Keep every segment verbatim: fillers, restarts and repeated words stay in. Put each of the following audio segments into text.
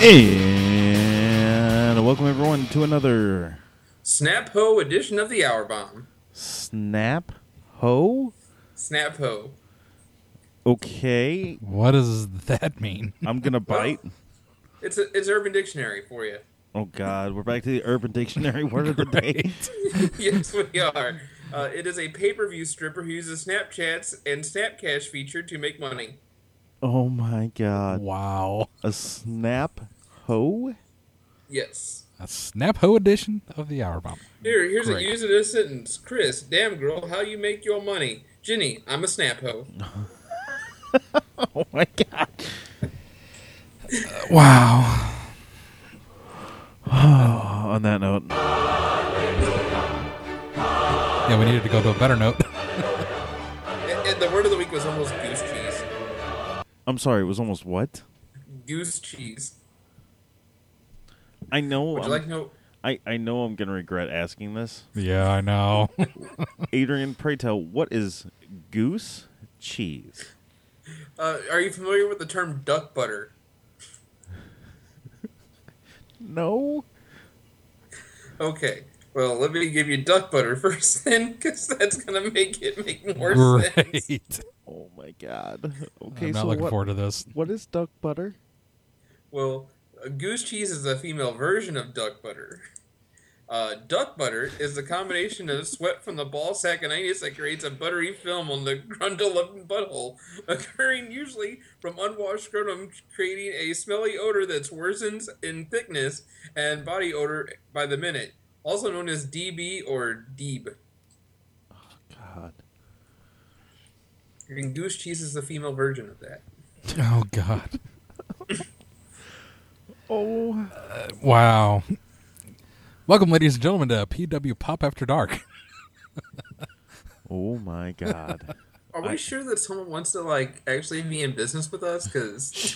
And welcome everyone to another Snap Ho edition of the Hour Bomb. Snap Ho? Snap Ho. Okay. What does that mean? I'm gonna bite. Well, it's a, it's Urban Dictionary for you. Oh God, we're back to the Urban Dictionary word of the day. Yes, we are. Uh, it is a pay-per-view stripper who uses Snapchats and Snapcash feature to make money. Oh my God. Wow. A Snap Ho? Yes. A Snap Ho edition of the Hour Bomb. Here, here's Great. a use of this sentence. Chris, damn girl, how you make your money? Jenny, I'm a Snap Ho. Oh my God. Uh, wow. Oh, on that note. Yeah, we needed to go to a better note. and, and the word of the week was almost goose cheese. I'm sorry, it was almost what? Goose cheese. I know. Would you I'm- like to know? I, I know I'm gonna regret asking this. Yeah, I know. Adrian, pray tell, what is goose cheese? Uh, are you familiar with the term duck butter? No. Okay. Well, let me give you duck butter first, then, because that's gonna make it make more sense. Great. Oh my God. Okay, I'm not so looking what, forward to this. what is duck butter? Well, uh, goose cheese is a female version of duck butter. Uh, duck butter is the combination of sweat from the ball sack and anus that creates a buttery film on the grundle of the butthole, occurring usually from unwashed scrotum, creating a smelly odor that worsens in thickness and body odor by the minute, also known as D B or Deeb. God. And goose cheese is the female version of that. Oh, God. Oh. Uh, wow. Welcome, ladies and gentlemen, to P W Pop After Dark. Oh my God. Are we I- sure that someone wants to, like, actually be in business with us? Because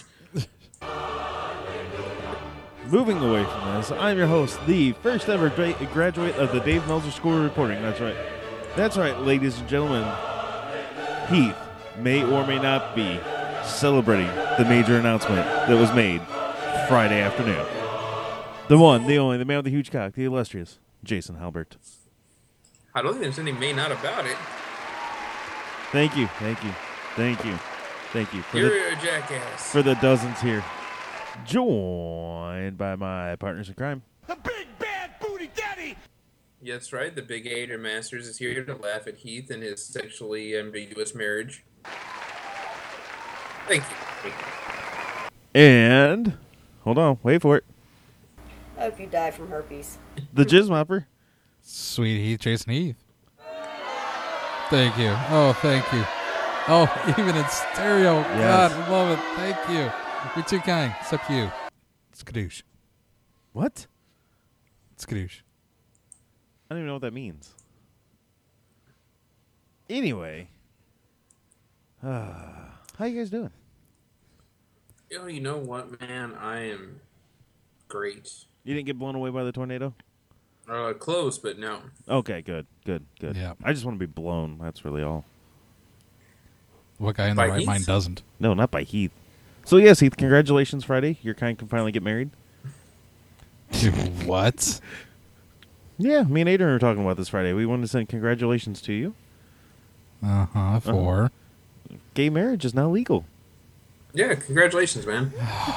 Moving away from this, I'm your host, the first ever gra- graduate of the Dave Meltzer School of Reporting. That's right. That's right, ladies and gentlemen. Heath may or may not be celebrating the major announcement that was made Friday afternoon. The one, the only, the man with the huge cock, the illustrious Jason Halbert. I don't think there's any may not about it. Thank you, thank you, thank you, thank you for You're the, a jackass. for the dozens here. Joined by my partners in crime. The big bad booty daddy! Yeah, that's right. The big Adrian Masters is here to laugh at Heath and his sexually ambiguous marriage. Thank you. Thank you. And, hold on, wait for it. I hope you die from herpes. The Jizz Mopper. Sweet Heath, Jason Heath. Thank you. Oh, thank you. Oh, even in stereo. Yes. God, I love it. Thank you. You're too kind. Except you. It's Kadoosh. What? It's Kadoosh. I don't even know what that means. Anyway. Uh, how you guys doing? Oh, you know what, man? I am great. You didn't get blown away by the tornado? Uh, close, but no. Okay, good, good, good. Yeah. I just want to be blown. That's really all. What guy in By the right Heath? mind doesn't? No, not by Heath. So, yes, Heath, congratulations, Friday. Your kind can finally get married. What? Yeah, me and Adrian were talking about this Friday. We wanted to send congratulations to you. Uh-huh. For? Gay marriage is now legal. Yeah, congratulations, man.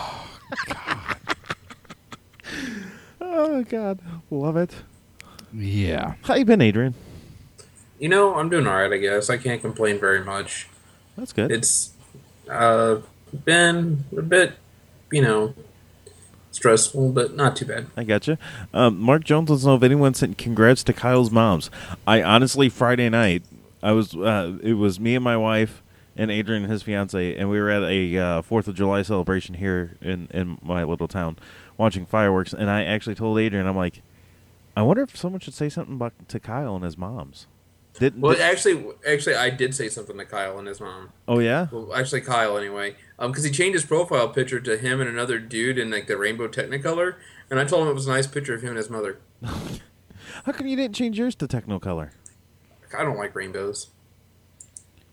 Oh, God. Love it. Yeah. How you been, Adrian? You know, I'm doing alright, I guess. I can't complain very much. That's good. It's uh, been a bit, you know, stressful, but not too bad. I gotcha. Um, Mark Jones wants to know if anyone sent congrats to Kyle's moms. I honestly, Friday night, I was. Uh, it was me and my wife and Adrian and his fiance, and we were at a uh, Fourth of July celebration here in in my little town, watching fireworks. And I actually told Adrian, I'm like, I wonder if someone should say something about, to Kyle and his moms. Did, Well, did- actually, actually, I did say something to Kyle and his mom. oh yeah. Well, actually, Kyle anyway, um, because he changed his profile picture to him and another dude in like the rainbow Technicolor, and I told him it was a nice picture of him and his mother. How come you didn't change yours to Technicolor? I don't like rainbows.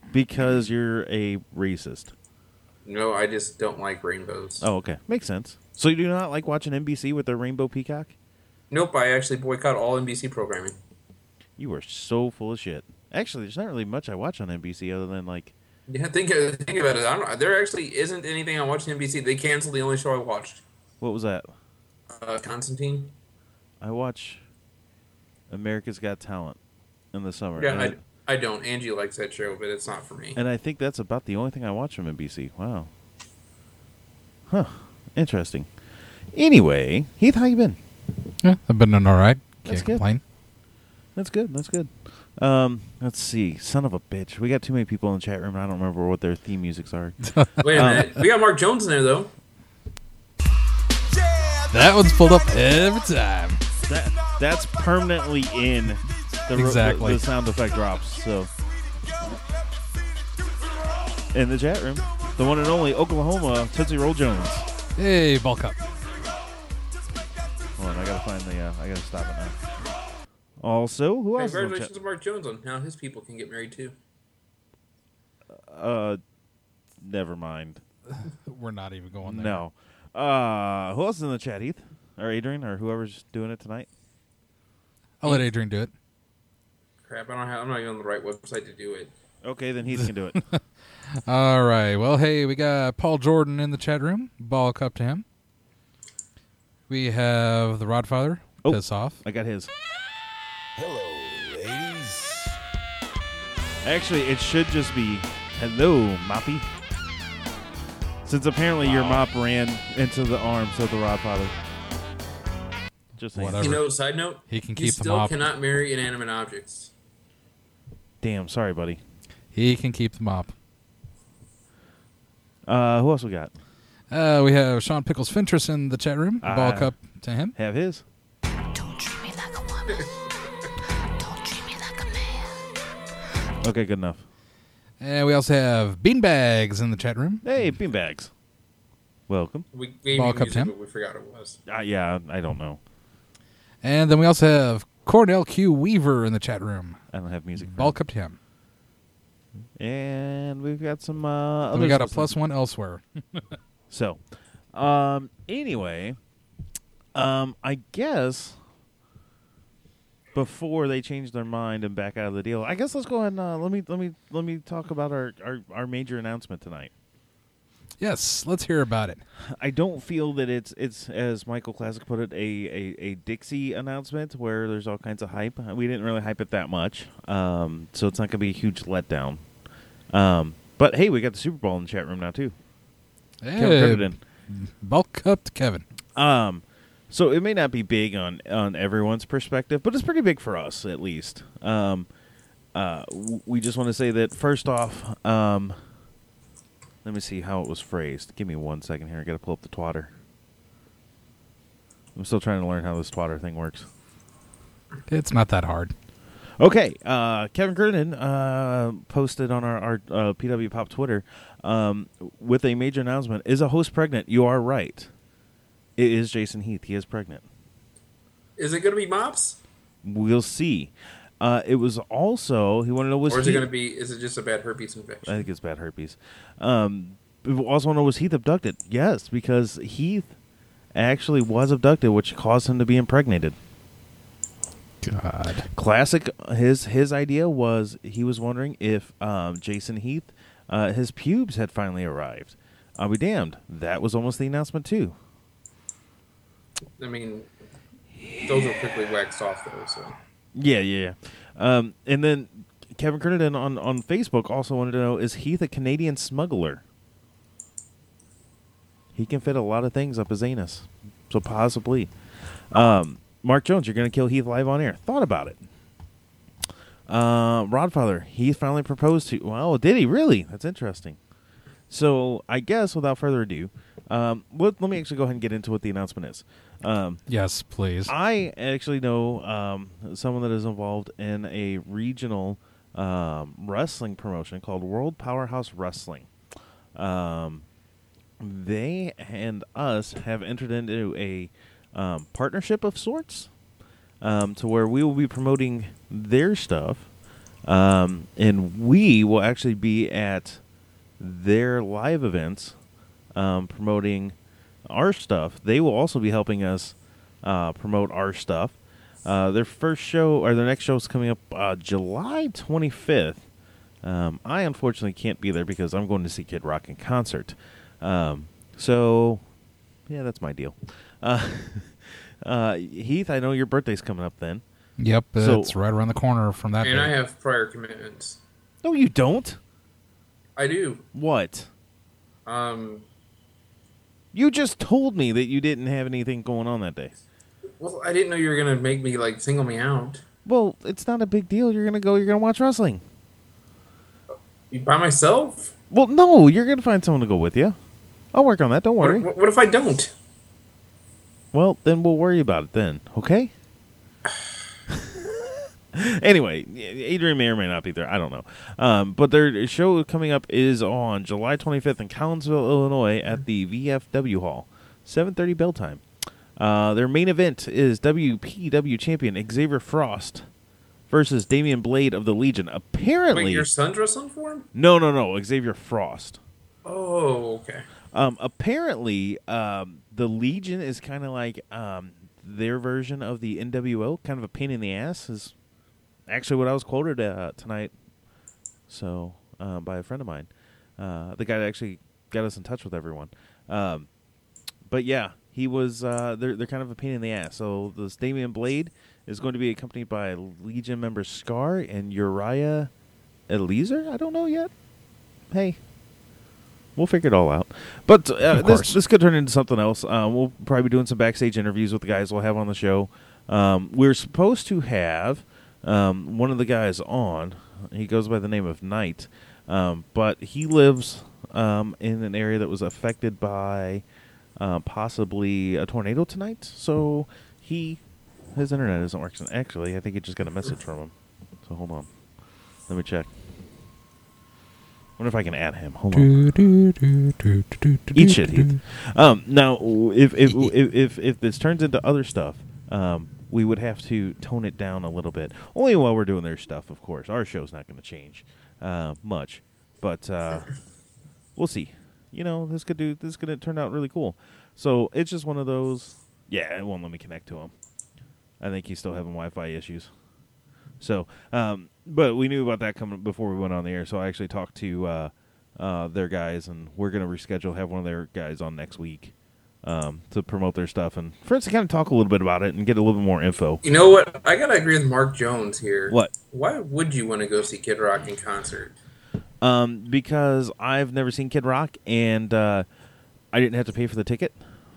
Because you're a racist. No, I just don't like rainbows. Oh, okay. Makes sense. So you do not like watching N B C with their Rainbow Peacock? Nope, I actually boycott all N B C programming. You are so full of shit. Actually, there's not really much I watch on N B C other than like. Yeah, think think about it. I don't, there actually isn't anything I watch on N B C. They canceled the only show I watched. What was that? Uh, Constantine. I watch America's Got Talent in the summer. Yeah, and I, I don't. Angie likes that show, but it's not for me. And I think that's about the only thing I watch from N B C. Wow. Huh. Interesting. Anyway, Heath, how you been? Yeah, I've been doing all right. That's Can't good. complain. That's good. That's good. Um, let's see. Son of a bitch. We got too many people in the chat room. And I don't remember what their theme musics are. Wait a Um, minute. We got Mark Jones in there, though. That one's pulled up every time. That that's permanently in the, ro- Exactly. the, the sound effect drops. So in the chat room, the one and only Oklahoma Tootsie Roll Jones. Hey, ball cup. Hold on, I gotta find the. Uh, I gotta stop it now. Also, who else? is in the Congratulations chat? to Mark Jones on now his people can get married too. Uh, never mind. We're not even going there. No. Uh, who else is in the chat? Heath or Adrian or whoever's doing it tonight? I'll let Adrian do it. Crap, I don't have. I'm not even on the right website to do it. Okay, then Heath can do it. All right. Well, hey, we got Paul Jordan in the chat room. Ball cup to him. We have the Rodfather. Oh. Piss off. I got his. Hello, ladies. Actually, it should just be hello, Moppy. Since apparently your mop ran into the arms of the Rodfather. Just saying. Whatever. You know, side note, He can you keep the still mop. cannot marry inanimate objects. Damn, sorry, buddy. He can keep the mop. Uh, who else we got? Uh, we have Sean Pickles Fintress in the chat room. Ball Ah. cup to him. Have his. Don't treat me like a woman. Don't treat me like a man. Okay, good enough. And we also have Beanbags in the chat room. Hey, beanbags. Welcome. We gave Ball you cup music, Tim? but we forgot it was. Uh, yeah, I don't know. And then we also have Cornell Q Weaver in the chat room. I don't have music. for Ball him. cup to him. And we've got some. Uh, And we got a others plus one elsewhere. So, um, anyway, um, I guess before they change their mind and back out of the deal, I guess let's go ahead and uh, let me let me let me talk about our, our, our major announcement tonight. Yes, let's hear about it. I don't feel that it's it's as Michael Classic put it a, a, a Dixie announcement where there's all kinds of hype. We didn't really hype it that much, um, so it's not going to be a huge letdown. Um, but hey, we got the Super Bowl in the chat room now too. Kevin Hey, Crittenden. ball cup to Kevin. Um, so it may not be big on, on everyone's perspective, but it's pretty big for us at least. Um, uh, w- we just want to say that first off, um, let me see how it was phrased. Give me one second here. I got to pull up the twatter. I'm still trying to learn how this twatter thing works. It's not that hard. Okay, uh, Kevin Crittenden uh, posted on our, our uh, P W Pop Twitter um, with a major announcement. Is a host pregnant? You are right. It is Jason Heath. He is pregnant. Is it going to be mops, We'll see. Uh, it was also he wanted to know was or is it Heath- going to be? Is it just a bad herpes infection? I think it's bad herpes. Um, we also want to know was Heath abducted? Yes, because Heath actually was abducted, which caused him to be impregnated. God. Classic. His his idea was he was wondering if um, Jason Heath, uh, his pubes had finally arrived. I'll be damned. That was almost the announcement too. I mean, those were quickly waxed off though. So Yeah, yeah. Um, and then Kevin Crittenden on, on Facebook also wanted to know, is Heath a Canadian smuggler? He can fit a lot of things up his anus. So possibly. Um, Mark Jones, you're going to kill Heath live on air. Thought about it. Uh, Rodfather, he finally proposed to... Well, did he really? That's interesting. So I guess without further ado, um, let, let me actually go ahead and get into what the announcement is. Um, Yes, please. I actually know um, someone that is involved in a regional um, wrestling promotion called World Powerhouse Wrestling. Um, they and us have entered into a um, partnership of sorts um, to where we will be promoting their stuff, um, and we will actually be at their live events um, promoting our stuff, they will also be helping us uh, promote our stuff. Uh, their first show, or their next show is coming up uh, July twenty-fifth. Um, I unfortunately can't be there because I'm going to see Kid Rock in concert. Um, so, yeah, that's my deal. Uh, uh, Heath, I know your birthday's coming up then. Yep, So- it's right around the corner from that. And day. I have prior commitments. No, you don't. I do. What? Um, You just told me that you didn't have anything going on that day. well, I didn't know you were gonna make me like single me out. Well, it's not a big deal. You're gonna go. You're gonna watch wrestling. You by myself? Well, no, you're gonna find someone to go with you. I'll work on that. Don't worry. What, what if I don't? Well, then we'll worry about it then. Okay. Anyway, Adrian may or may not be there. I don't know. Um, but their show coming up is on July twenty-fifth in Collinsville, Illinois, at the V F W Hall, seven thirty bell time. Uh, their main event is W P W champion Xavier Frost versus Damian Blade of the Legion. Apparently, Wait, your son's wrestling for him? no, no, no, Xavier Frost. Oh, okay. Um, apparently, um, the Legion is kind of like um, their version of the N W O, kind of a pain in the ass. Is actually what I was quoted uh, tonight. So uh, by a friend of mine, uh, the guy that actually got us in touch with everyone. Um, but yeah, he was. Uh, they're they're kind of a pain in the ass. So this Damian Blade is going to be accompanied by Legion members Scar and Uriah Eliezer. I don't know yet. Hey. We'll figure it all out. But uh, Of this course. this could turn into something else. Uh, we'll probably be doing some backstage interviews with the guys we'll have on the show. Um, we're supposed to have um, one of the guys on. He goes by the name of Knight. Um, but he lives um, in an area that was affected by uh, possibly a tornado tonight. So he his internet isn't working. Actually, I think he just got a message from him. So hold on. Let me check. Wonder if I can add him. Hold on. Do, do, do, do, do, do, Eat shit, do, Heath. Um, now, if if, if if if this turns into other stuff, um, we would have to tone it down a little bit. Only while we're doing their stuff, of course. Our show's not going to change uh, much, but uh, we'll see. You know, this could do. This could turn out really cool. So it's just one of those. Yeah, it won't let me connect to him. I think he's still having Wi-Fi issues. So, um, but we knew about that coming before we went on the air. So I actually talked to uh, uh, their guys, and we're going to reschedule, have one of their guys on next week um, to promote their stuff, and for us to kind of talk a little bit about it and get a little bit more info. You know what? I gotta agree with Mark Jones here. What? Why would you want to go see Kid Rock in concert? Um, because I've never seen Kid Rock, and uh, I didn't have to pay for the ticket.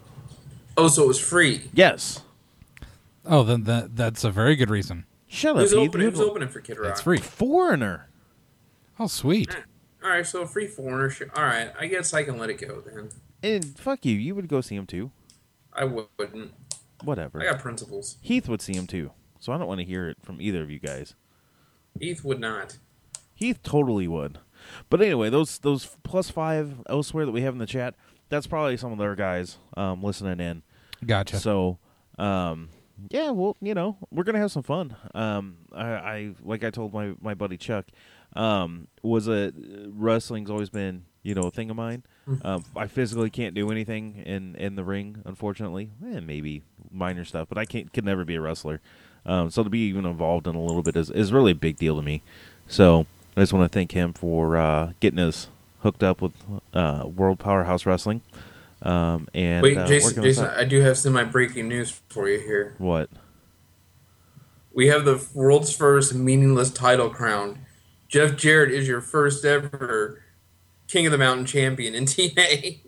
Oh, so it was free. Yes. Oh, then that that's a very good reason. Shut Who's up, Heath. opening? You Who's have a opening for Kid Rock? It's free. Foreigner. Oh, sweet. All right, so a free foreigner. Sh- All right, I guess I can let it go then. And fuck you. You would go see him too. I wouldn't. Whatever. I got principles. Heath would see him too. So I don't want to hear it from either of you guys. Heath would not. Heath totally would. But anyway, those those plus five elsewhere that we have in the chat, that's probably some of their guys um, listening in. Gotcha. So, um, yeah, well, you know, we're gonna have some fun. Um, I, I like I told my, my buddy Chuck, um, was a wrestling's always been you know a thing of mine. Um, I physically can't do anything in, in the ring, unfortunately. Eh, maybe minor stuff, but I can't could never be a wrestler. Um, so to be even involved in a little bit is is really a big deal to me. So I just want to thank him for uh, getting us hooked up with uh, World Powerhouse Wrestling. Um, and Wait, uh, Jason, working us Jason, up. I do have semi-breaking news for you here. What? We have the world's first meaningless title crown. Jeff Jarrett is your first ever King of the Mountain champion in T N A.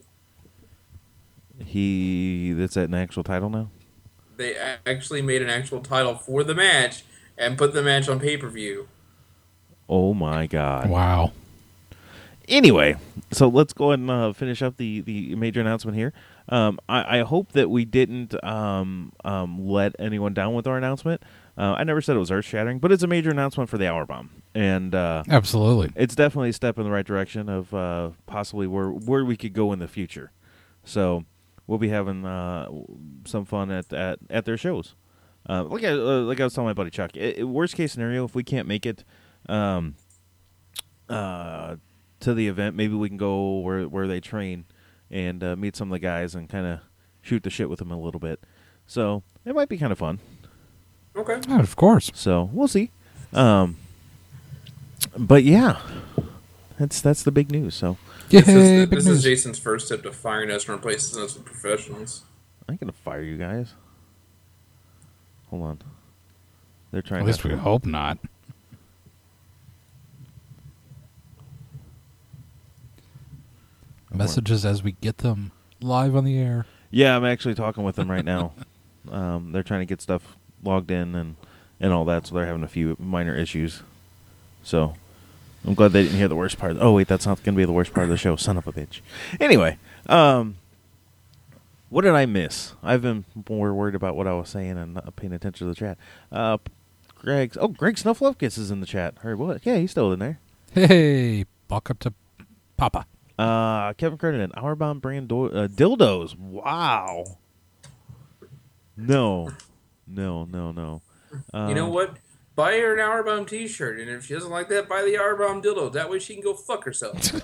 He that's at an actual title now. They a- actually made an actual title for the match and put the match on pay-per-view. Oh my God! Wow. Anyway, so let's go ahead and uh, finish up the, the major announcement here. Um, I, I hope that we didn't um, um, let anyone down with our announcement. Uh, I never said it was earth shattering, but it's a major announcement for the Hour Bomb, and uh, Absolutely. it's definitely a step in the right direction of uh, possibly where where we could go in the future. So we'll be having uh, some fun at at, at their shows. Uh, like I uh, like I was telling my buddy Chuck, it, it, worst case scenario, if we can't make it um, uh, to the event, maybe we can go where where they train and uh, meet some of the guys and kind of shoot the shit with him a little bit. So it might be kind of fun. Okay. Oh, of course. So we'll see. Um, but yeah, that's that's the big news. So Yay, This, is, big this news. is Jason's first tip to firing us and replacing us with professionals. I'm gonna fire you guys. Hold on. They're trying. At least to, we hope not. Messages as we get them live on the air. Yeah, I'm actually talking with them right now. um, they're trying to get stuff logged in and and all that, so they're having a few minor issues. So I'm glad they didn't hear the worst part. Oh wait, that's not gonna be the worst part of the show. Son of a bitch. Anyway, um, what did I miss? I've been more worried about what I was saying and not paying attention to the chat. Uh, Greg's oh, Greg Snuffleupagus is in the chat. Or what? Yeah, he's still in there. Hey, walk up to Papa. Uh, Kevin Kernan, Hourbound brand do- uh, dildos. Wow. No, no, no, no. Um, You know what? Buy her an Hourbound t-shirt, and if she doesn't like that, buy the Hourbound dildo. That way she can go fuck herself.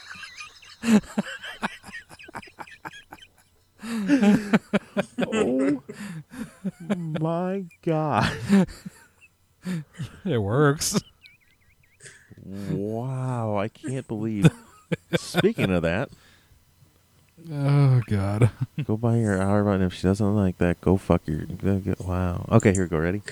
Oh my god! It works. Wow, I can't believe. Speaking of that, Oh, God. go buy your Hourbound. And if she doesn't like that, go fuck your. go- go- Wow. Okay, here we go. Ready?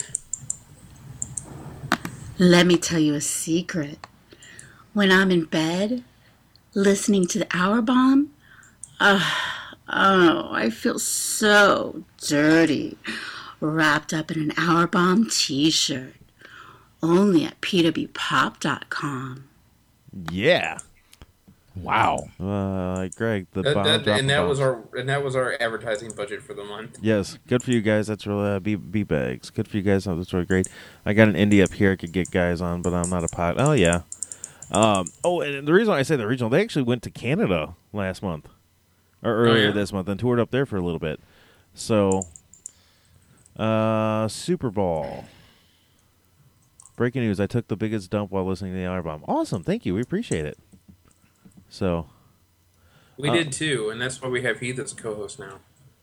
Let me tell you a secret. When I'm in bed, listening to the Hour Bomb, uh, oh, I feel so dirty, wrapped up in an Hour Bomb t-shirt. Only at p w pop dot com. Yeah. Wow. Uh, Greg, the That- bomb that- drop and of that was bombs. our and that was our advertising budget for the month. Yes, good for you guys. That's really uh, B B bags. Good for you guys. That's really great. I got an indie up here I could get guys on, but I'm not a pot. Oh yeah. Um. Oh, and the reason why I say the regional, they actually went to Canada last month, or earlier yeah? this month, and toured up there for a little bit. So, uh, Super Bowl. Breaking news: I took the biggest dump while listening to the Hour Bomb. Awesome, thank you. We appreciate it. So, We Uh, did too, and that's why we have Heath as a co-host now.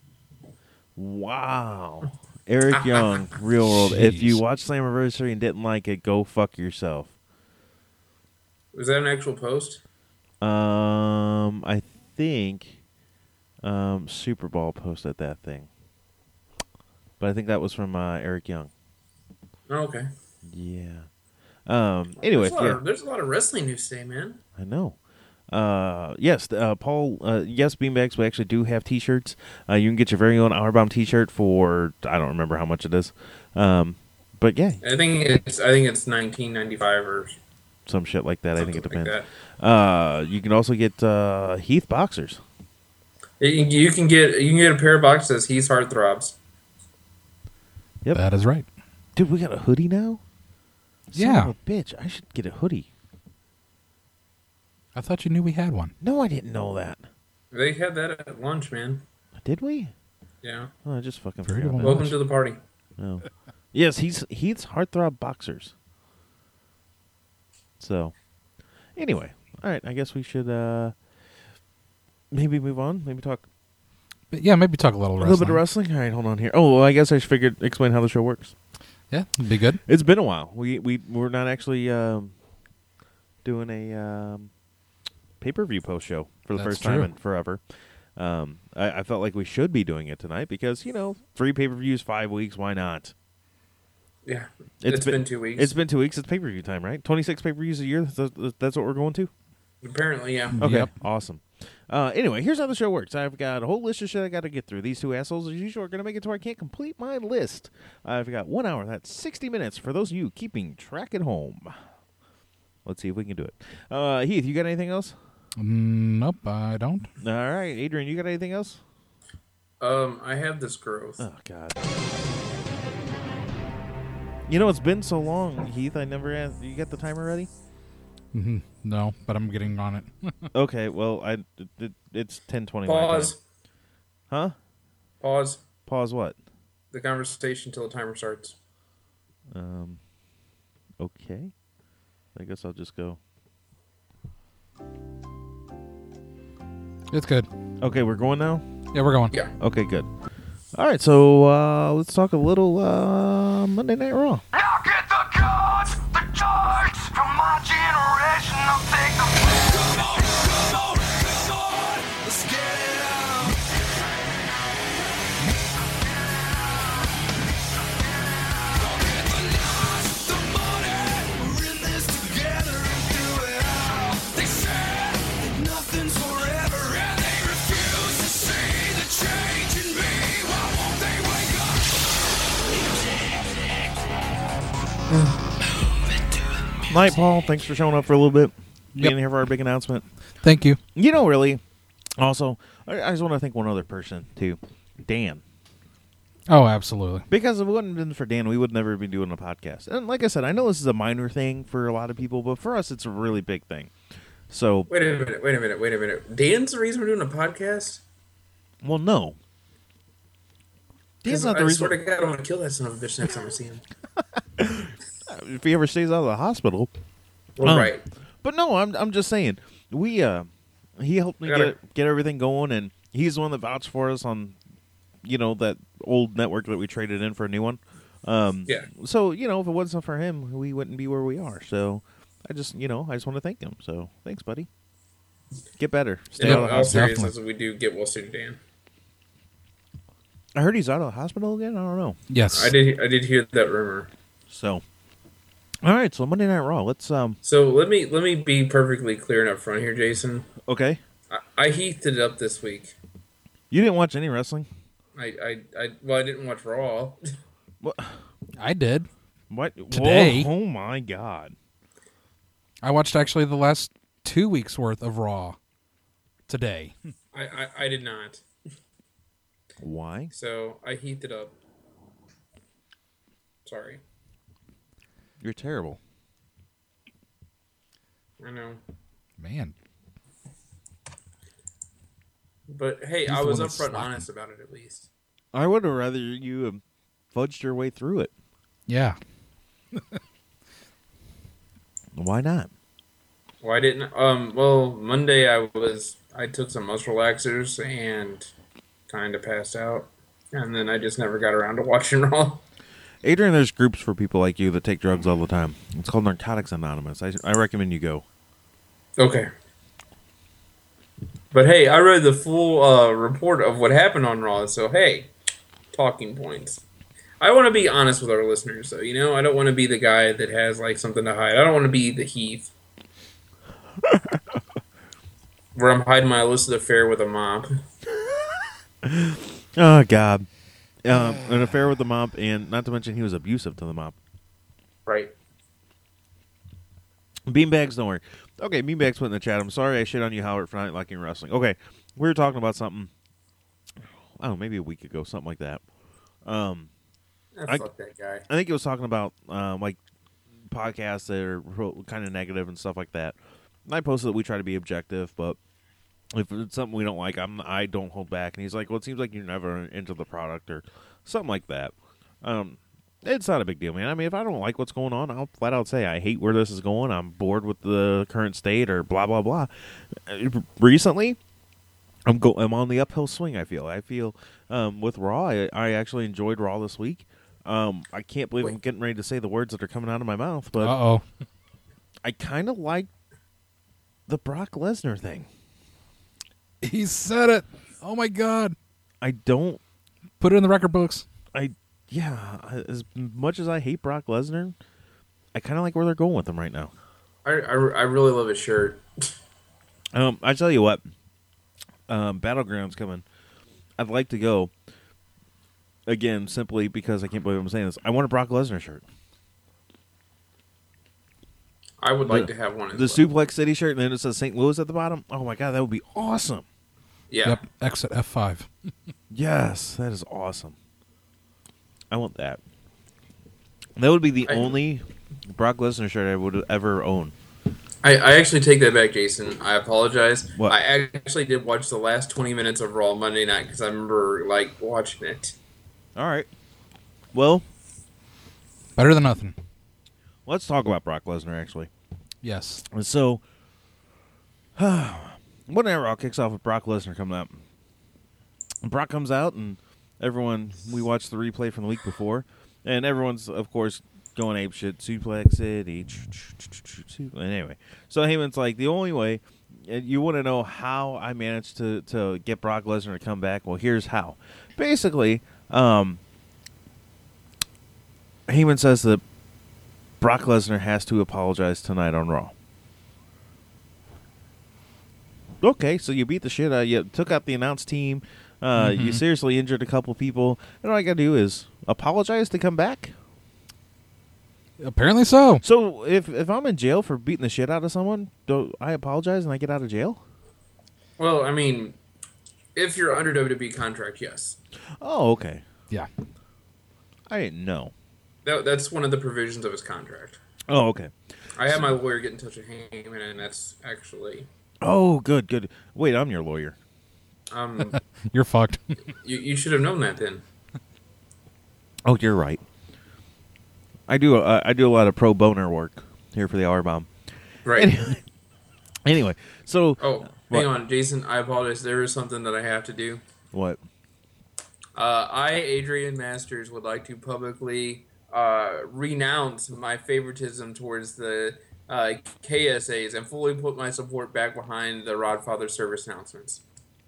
wow. Eric Young, Real World. If you Jeez. watched Slammiversary and didn't like it, go fuck yourself. Was that an actual post? Um, I think um, Super Bowl posted that thing, but I think that was from uh, Eric Young. Oh, okay. Yeah. Um. Anyway, there's a, lot yeah, of, there's a lot of wrestling news today, man. I know. Uh, yes, uh, Paul. Uh, yes, Beanbags. We actually do have T-shirts. Uh, you can get your very own Hour Bomb T-shirt for I don't remember how much it is. Um, but yeah, I think it's I think it's nineteen ninety five or some shit like that. I think it something like depends. that. Uh, you can also get uh, Heath boxers. You you can get you can get a pair of boxes. He's Heartthrobs. Yep. That is right. Dude, we got a hoodie now. Son Yeah. of a bitch! I should get a hoodie. I thought you knew we had one. No, I didn't know that. They had that at lunch, man. Did we? Yeah. Oh, I just fucking Very forgot. well. About Welcome that. to the party. Oh. Yes, he's Heath's Heartthrob Boxers. So, anyway, all right. I guess we should uh maybe move on. Maybe talk But yeah, maybe talk a little a wrestling. little bit of wrestling. All right, hold on here. Oh, well, I guess I should figure explain how the show works. Yeah, it'd be good. It's been a while. We we we're not actually um, doing a um, pay per view post show for the That's first time true. in forever. Um, I, I felt like we should be doing it tonight because you know three pay per views, five weeks. Why not? Yeah. It's it's been- been, two weeks. It's been two weeks. It's pay per view time, right? Twenty six pay per views a year. That's, that's what we're going to. Apparently, yeah. Okay, Yep. awesome. Uh, anyway, here's how the show works. I've got a whole list of shit I got to get through. These two assholes, as usual, are going to make it to where I can't complete my list. I've got one hour. That's sixty minutes for those of you keeping track at home. Let's see if we can do it. Uh, Heath, you got anything else? Mm, nope, I don't. All right, Adrian, you got anything else? Um, I have this growth. Oh, God. You know, it's been so long, Heath. I never asked. You got the timer ready? hmm No, but I'm getting on it. Okay, well, I it, it, it's ten twenty. Pause. Huh? Pause Pause what? the conversation till the timer starts. Um, okay. I guess I'll just go. It's good. Okay, we're going now? Yeah, we're going. Yeah. Okay, good. All right, so uh, let's talk a little uh, Monday Night Raw. Now get the cards, the cards from my generation. I'll take the come on, come on, come on, let's get it on. Don't get the lust, the money. We're in this together and do it all. They said that nothing's forever, and they refuse to see the change in me. Why won't they wake up? Night, Paul. Thanks for showing up for a little bit. Yep. Being here for our big announcement. Thank you. You know, really, also, I, I just want to thank one other person, too. Dan. Oh, absolutely. Because if it wouldn't have been for Dan, we would never be doing a podcast. And like I said, I know this is a minor thing for a lot of people, but for us, it's a really big thing. So, Wait a minute, wait a minute, wait a minute. Dan's the reason we're doing a podcast? well, no. Dan's 'Cause not I the swear reason. to God, I want to kill that son of a bitch next time I see him. If he ever stays out of the hospital. Well, Um, right. But no, I'm I'm just saying. We uh he helped me I gotta- get get everything going, and he's the one that vouched for us on, you know, that old network that we traded in for a new one. Um Yeah. So, you know, if it wasn't for him, we wouldn't be where we are. So I just you know, I just want to thank him. So thanks, buddy. Get better. Stay In out of the all hospital. seriousness, we do get well suited Dan. I heard he's out of the hospital again. I don't know. Yes. I did. I did hear that rumor. So, all right. So Monday Night Raw. Let's um. So let me let me be perfectly clear and up front here, Jason. Okay. I, I heathed it up this week. You didn't watch any wrestling. I, I, I well, I didn't watch Raw. What? I did. What? Today. Whoa, oh my God. I watched actually the last two weeks worth of Raw today. I, I, I did not. Why? So I heathed it up. Sorry. You're terrible. I know. Man. But hey, He's I the was one that's upfront and slacking. honest about it at least. I would have rather you have fudged your way through it. Yeah. Why not? Why didn't um well Monday I was I took some muscle relaxers and kind of passed out, and then I just never got around to watching Raw. Adrian, there's groups for people like you that take drugs all the time. It's called Narcotics Anonymous. I, I recommend you go. Okay. But hey, I read the full uh, report of what happened on Raw, so hey, talking points. I want to be honest with our listeners, though. You know, I don't want to be the guy that has like something to hide. I don't want to be the Heath, where I'm hiding my illicit affair with a mop. Oh, God. Um, an affair with the mop, and not to mention he was abusive to the mop. Right. Beanbags, don't worry. Okay, Beanbags put in the chat. I'm sorry I shit on you, Howard, for not liking wrestling. Okay, we were talking about something, I don't know, maybe a week ago, something like that. Um, Ah, I- fuck that guy. I think he was talking about um, like podcasts that are kind of negative and stuff like that. And I posted that we try to be objective, but if it's something we don't like, I'm I don't hold back. And he's like, "Well, it seems like you're never into the product or something like that." Um, it's not a big deal, man. I mean, if I don't like what's going on, I'll flat out say I hate where this is going. I'm bored with the current state, or blah blah blah. Uh, Recently, I'm go I'm on the uphill swing. I feel. I feel um, with Raw. I, I actually enjoyed Raw this week. Um, I can't believe I'm getting ready to say the words that are coming out of my mouth, but Uh-oh. I kind of like the Brock Lesnar thing. He said it. Oh, my God. I don't. Put it in the record books. I yeah. As much as I hate Brock Lesnar, I kind of like where they're going with him right now. I, I, I really love his shirt. Um, I tell you what, um, Battleground's coming. I'd like to go again simply because I can't believe I'm saying this. I want a Brock Lesnar shirt. I would like The- to have one as The well. Suplex City shirt, and then it says Saint Louis at the bottom. Oh my God, that would be awesome. Yeah. Yep. Exit F five. Yes, that is awesome. I want that. That would be the I- only Brock Lesnar shirt I would ever own. I, I actually take that back, Jason. I apologize. What? I actually did watch the last twenty minutes of Raw Monday night because I remember like watching it. All right. Well, Better than nothing. let's talk about Brock Lesnar, actually. Yes. And so, Monday Night Raw kicks off with Brock Lesnar coming up. Brock comes out, and everyone, we watched the replay from the week before, and everyone's, of course, going ape shit, suplex city. Anyway, so Heyman's like, the only way, and you want to know how I managed to, to get Brock Lesnar to come back? Well, here's how. Basically, um, Heyman says that Brock Lesnar has to apologize tonight on Raw. Okay, so you beat the shit out of you, took out the announce team, uh, Mm-hmm. you seriously injured a couple people, and all I got to do is apologize to come back? Apparently so. So if if I'm in jail for beating the shit out of someone, do I apologize and I get out of jail? Well, I mean, if you're under W W E contract, yes. Oh, okay. Yeah. I didn't know. That, that's one of the provisions of his contract. Oh, okay. I had my lawyer get in touch with Heyman, and that's actually... Oh, good, good. Wait, I'm your lawyer. Um, You're fucked. you, you should have known that then. Oh, you're right. I do uh, I do a lot of pro boner work here for the Hour Bomb. Right. Anyway, so Oh, What? hang on, Jason. I apologize. There is something that I have to do. what? Uh, I, Adrian Masters, would like to publicly uh, renounce my favoritism towards the uh, K S As and fully put my support back behind the Rodfather service announcements.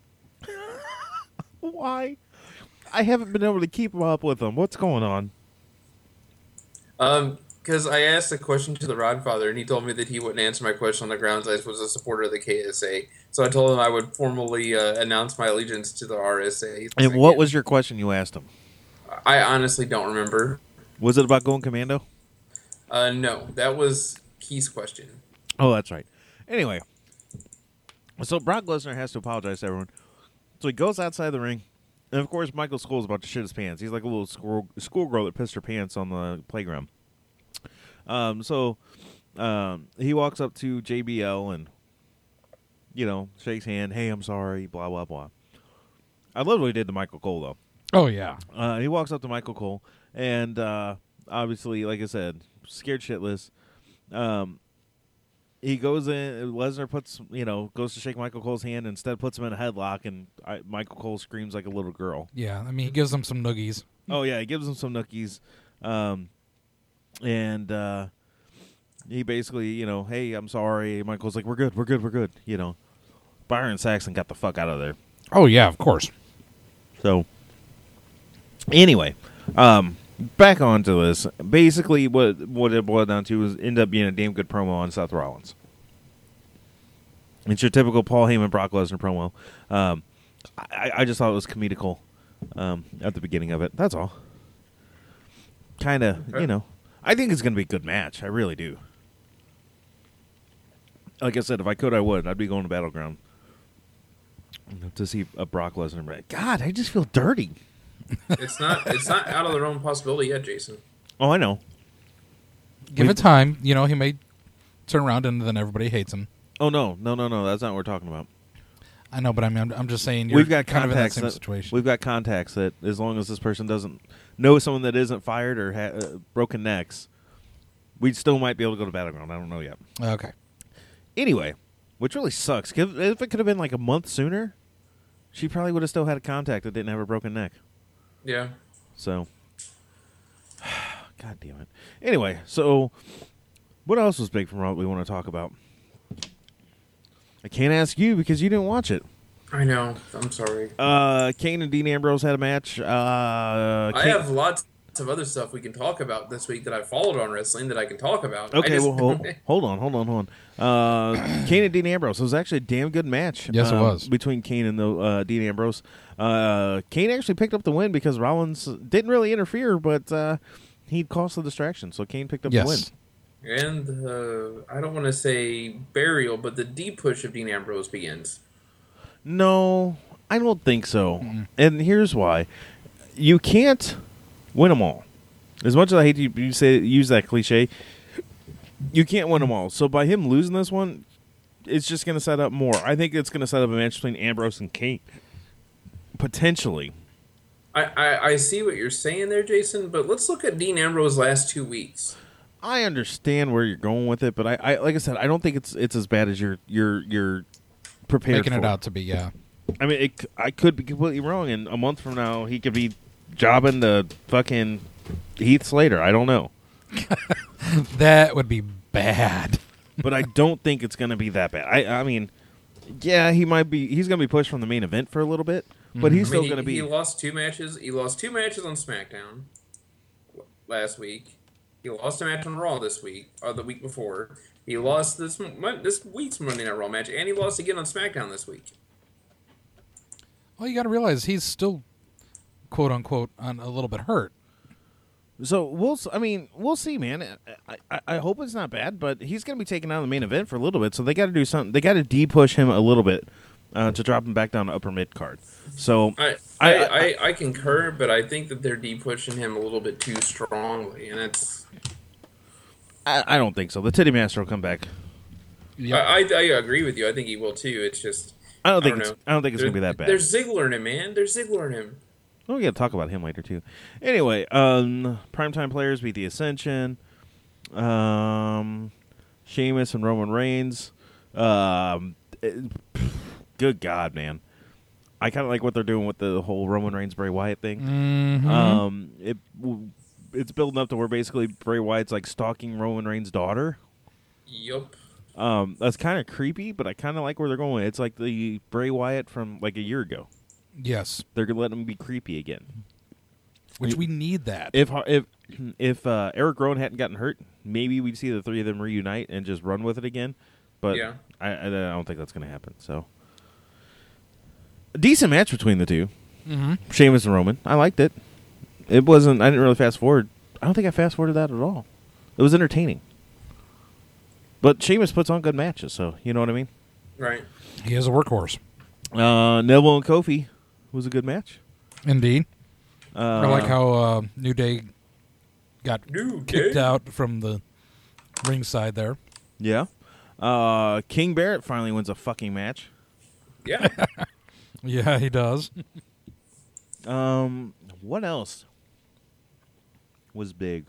Why? I haven't been able to keep up with them. What's going on? Um, because I asked a question to the Rodfather, and he told me that he wouldn't answer my question on the grounds I was a supporter of the K S A. So I told him I would formally uh, announce my allegiance to the R S A. And what was your question you asked him? I honestly don't remember. Was it about going commando? Uh, no, that was Keith's question. Oh, that's right. Anyway, so Brock Lesnar has to apologize to everyone. So he goes outside the ring, and of course Michael School's about to shit his pants. He's like a little school schoolgirl that pissed her pants on the playground. Um, so um, he walks up to J B L and, you know, shakes hand. Hey, I'm sorry. Blah blah blah. I love what he did to Michael Cole though. Oh, yeah. Uh, he walks up to Michael Cole, and uh, obviously, like I said, scared shitless. Um, he goes in. Lesnar puts, you know, goes to shake Michael Cole's hand, and instead puts him in a headlock, and I, Michael Cole screams like a little girl. Yeah, I mean, he gives them some noogies. Oh yeah, he gives him some nookies, um, and uh, he basically, you know, hey, I'm sorry. Michael's like, we're good, we're good, we're good. You know, Byron Saxton got the fuck out of there. Oh, yeah, of course. So, anyway, um, back onto this. Basically, what what it boiled down to was end up being a damn good promo on Seth Rollins. It's your typical Paul Heyman, Brock Lesnar promo. Um, I, I just thought it was comedical um, at the beginning of it. That's all. Kind of, you know. I think it's going to be a good match. I really do. Like I said, if I could, I would. I'd be going to Battleground to see a Brock Lesnar. God, I just feel dirty. It's not. It's not out of the realm of possibility yet, Jason. Oh, I know. Give We've- it time. You know, he may turn around and then everybody hates him. Oh no, no, no, no! That's not what we're talking about. I know, but I mean, I'm, I'm just saying you're We've got kind of in that contacts. same that, situation. We've got contacts that, as long as this person doesn't know someone that isn't fired or ha- uh, broken necks, we still might be able to go to Battleground. I don't know yet. Okay. Anyway, which really sucks. 'Cause if it could have been like a month sooner, she probably would have still had a contact that didn't have a broken neck. Yeah. So, God damn it. Anyway, so what else was big from Raw that we want to talk about? I can't ask you because you didn't watch it. I know. I'm sorry. Uh, Kane and Dean Ambrose had a match. Uh, I Kane- have lots of other stuff we can talk about this week that I followed on wrestling that I can talk about. I Okay, just- well, hold, hold on, hold on, hold on. Uh, Kane and Dean Ambrose. It was actually a damn good match. Yes, it um, was. between Kane and the uh, Dean Ambrose. Uh, Kane actually picked up the win because Rollins didn't really interfere, but uh, he caused the distraction, so Kane picked up the win. Yes. And uh, I don't want to say burial, but the deep push of Dean Ambrose begins. No, I don't think so. And here's why: you can't win them all. As much as I hate to you say use that cliche, you can't win them all. So by him losing this one, it's just going to set up more. I think it's going to set up a match between Ambrose and Kane, potentially. I, I, I see what you're saying there, Jason, but let's look at Dean Ambrose's last two weeks. I understand where you're going with it, but I, I like I said, I don't think it's it's as bad as you're you're you're prepared Making for. it out to be, yeah. I mean, it, c- I could be completely wrong, and a month from now, he could be jobbing to fucking Heath Slater. I don't know. That would be bad. But I don't think it's going to be that bad. I I mean, yeah, he might be. He's going to be pushed from the main event for a little bit, but he's I still mean, going to he, be. he lost two matches. He lost two matches on SmackDown last week. He lost a match on Raw this week, or the week before. He lost this mon- this week's Monday Night Raw match, and he lost again on SmackDown this week. Well, you got to realize he's still, quote unquote, on a little bit hurt. So we'll. s- I mean, we'll see, man. I, I, I hope it's not bad, but he's going to be taken out of the main event for a little bit. So they got to do something. They got to de-push him a little bit uh, to drop him back down to upper mid card. So I I- I, I, I concur, but I think that they're de-pushing him a little bit too strongly, and it's. I, I don't think so. The Titty Master will come back. I, I I agree with you. I think he will too. It's just. I don't think I don't it's. know. I don't think it's There- going to be that bad. There's Ziggler in him, man. There's Ziggler in him. Well, we got to talk about him later too. Anyway, um, primetime players beat the Ascension. Um, Sheamus and Roman Reigns. Um, it- good God, man! I kind of like what they're doing with the whole Roman Reigns Bray Wyatt thing. Mm-hmm. Um, it it's building up to where basically Bray Wyatt's like stalking Roman Reigns' daughter. Yup. Um, that's kind of creepy, but I kind of like where they're going. It's like the Bray Wyatt from like a year ago. Yes, They're gonna let him be creepy again. which we need that. If if if uh, Eric Rowan hadn't gotten hurt, maybe we'd see the three of them reunite and just run with it again. But Yeah. I, I don't think that's going to happen. So, a decent match between the two, mm-hmm. Sheamus and Roman. I liked it. It wasn't. I didn't really fast forward. I don't think I fast forwarded that at all. It was entertaining. But Sheamus puts on good matches, so you know what I mean. Right. He is a workhorse. Uh, Neville and Kofi was a good match. Indeed. Uh, I like how uh, New Day got New kicked Day? out from the ringside there. Yeah. Uh, King Barrett finally wins a fucking match. Yeah. Yeah, he does. Um, what else was big?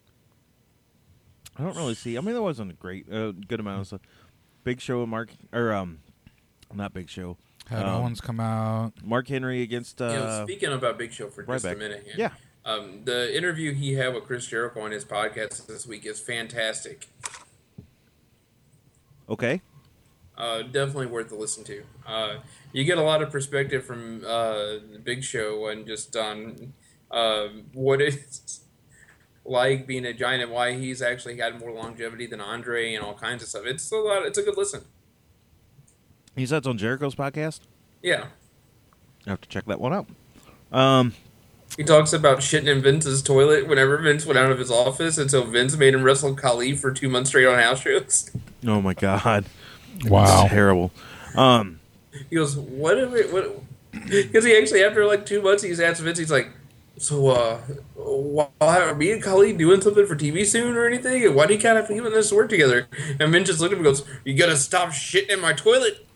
I don't really see. I mean, there wasn't a great, uh, good amount of stuff. Big Show and Mark, or um, not Big Show. Had Um, Owens come out. Mark Henry against. Uh, you know, speaking about Big Show for just Ryback. a minute here. Yeah. Um, the interview he had with Chris Jericho on his podcast this week is fantastic. Okay. Uh, definitely worth a listen to. Uh, you get a lot of perspective from uh, the Big Show and just on uh, what it's like being a giant and why he's actually had more longevity than Andre and all kinds of stuff. It's a lot. It's a good listen. He said it's on Jericho's podcast. Yeah. I have to check that one out. Um, He talks about shitting in Vince's toilet whenever Vince went out of his office, and so Vince made him wrestle Khali for two months straight on house shows. oh my God. Wow. It's terrible. Um, He goes, "What? Are we, what?" Because he actually, after like two months, he's asked Vince. He's like, "So, uh, why are me and Khali doing something for T V soon or anything? And why do you kind of even this work together?" And Vince just looked at him and goes, "You gotta stop shitting in my toilet."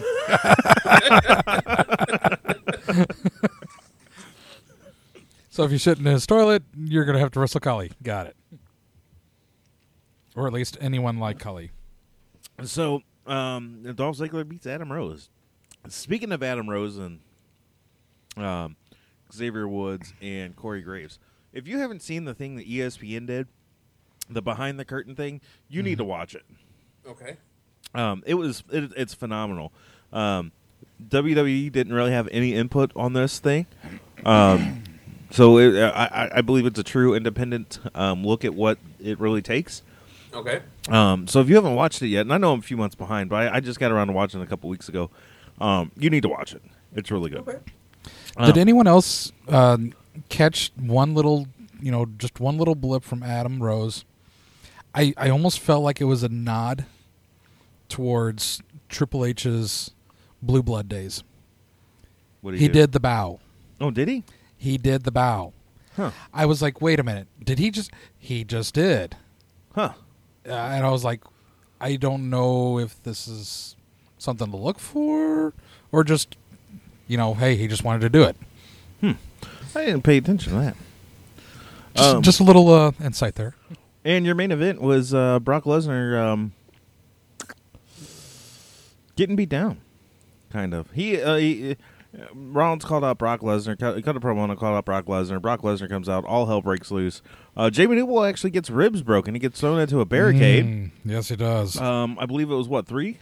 So if you shit in his toilet, you're going to have to wrestle Khali. Got it. Or at least anyone like Khali. so um, Dolph Ziggler beats Adam Rose. Speaking of Adam Rose and um, Xavier Woods and Corey Graves, if you haven't seen the thing that E S P N did, the behind the curtain thing, you need to watch it. Okay. Um, it was it, it's phenomenal. Um, W W E didn't really have any input on this thing, um, so it, I, I believe it's a true independent um, look at what it really takes. Okay. Um, so if you haven't watched it yet, and I know I'm a few months behind, but I, I just got around to watching it a couple weeks ago. Um, you need to watch it. It's really good. Okay. Um, Did anyone else uh, catch one little, you know, just one little blip from Adam Rose? I, I almost felt like it was a nod towards Triple H's Blue Blood days. what did He do? did the bow. Oh, did he? He did the bow. Huh. I was like, wait a minute. Did he just? He just did. Huh. Uh, and I was like, I don't know if this is something to look for or just, you know, hey, he just wanted to do it. I didn't pay attention to that. Just, Um, just a little uh, insight there. And your main event was uh, Brock Lesnar um, getting beat down. kind of. He, uh, he uh, Rollins called out Brock Lesnar, cut, cut a promo and called out Brock Lesnar. Brock Lesnar comes out, all hell breaks loose. Uh, Jamie Noble actually gets ribs broken. He gets thrown into a barricade. Mm, yes, he does. Um, I believe it was, what, three?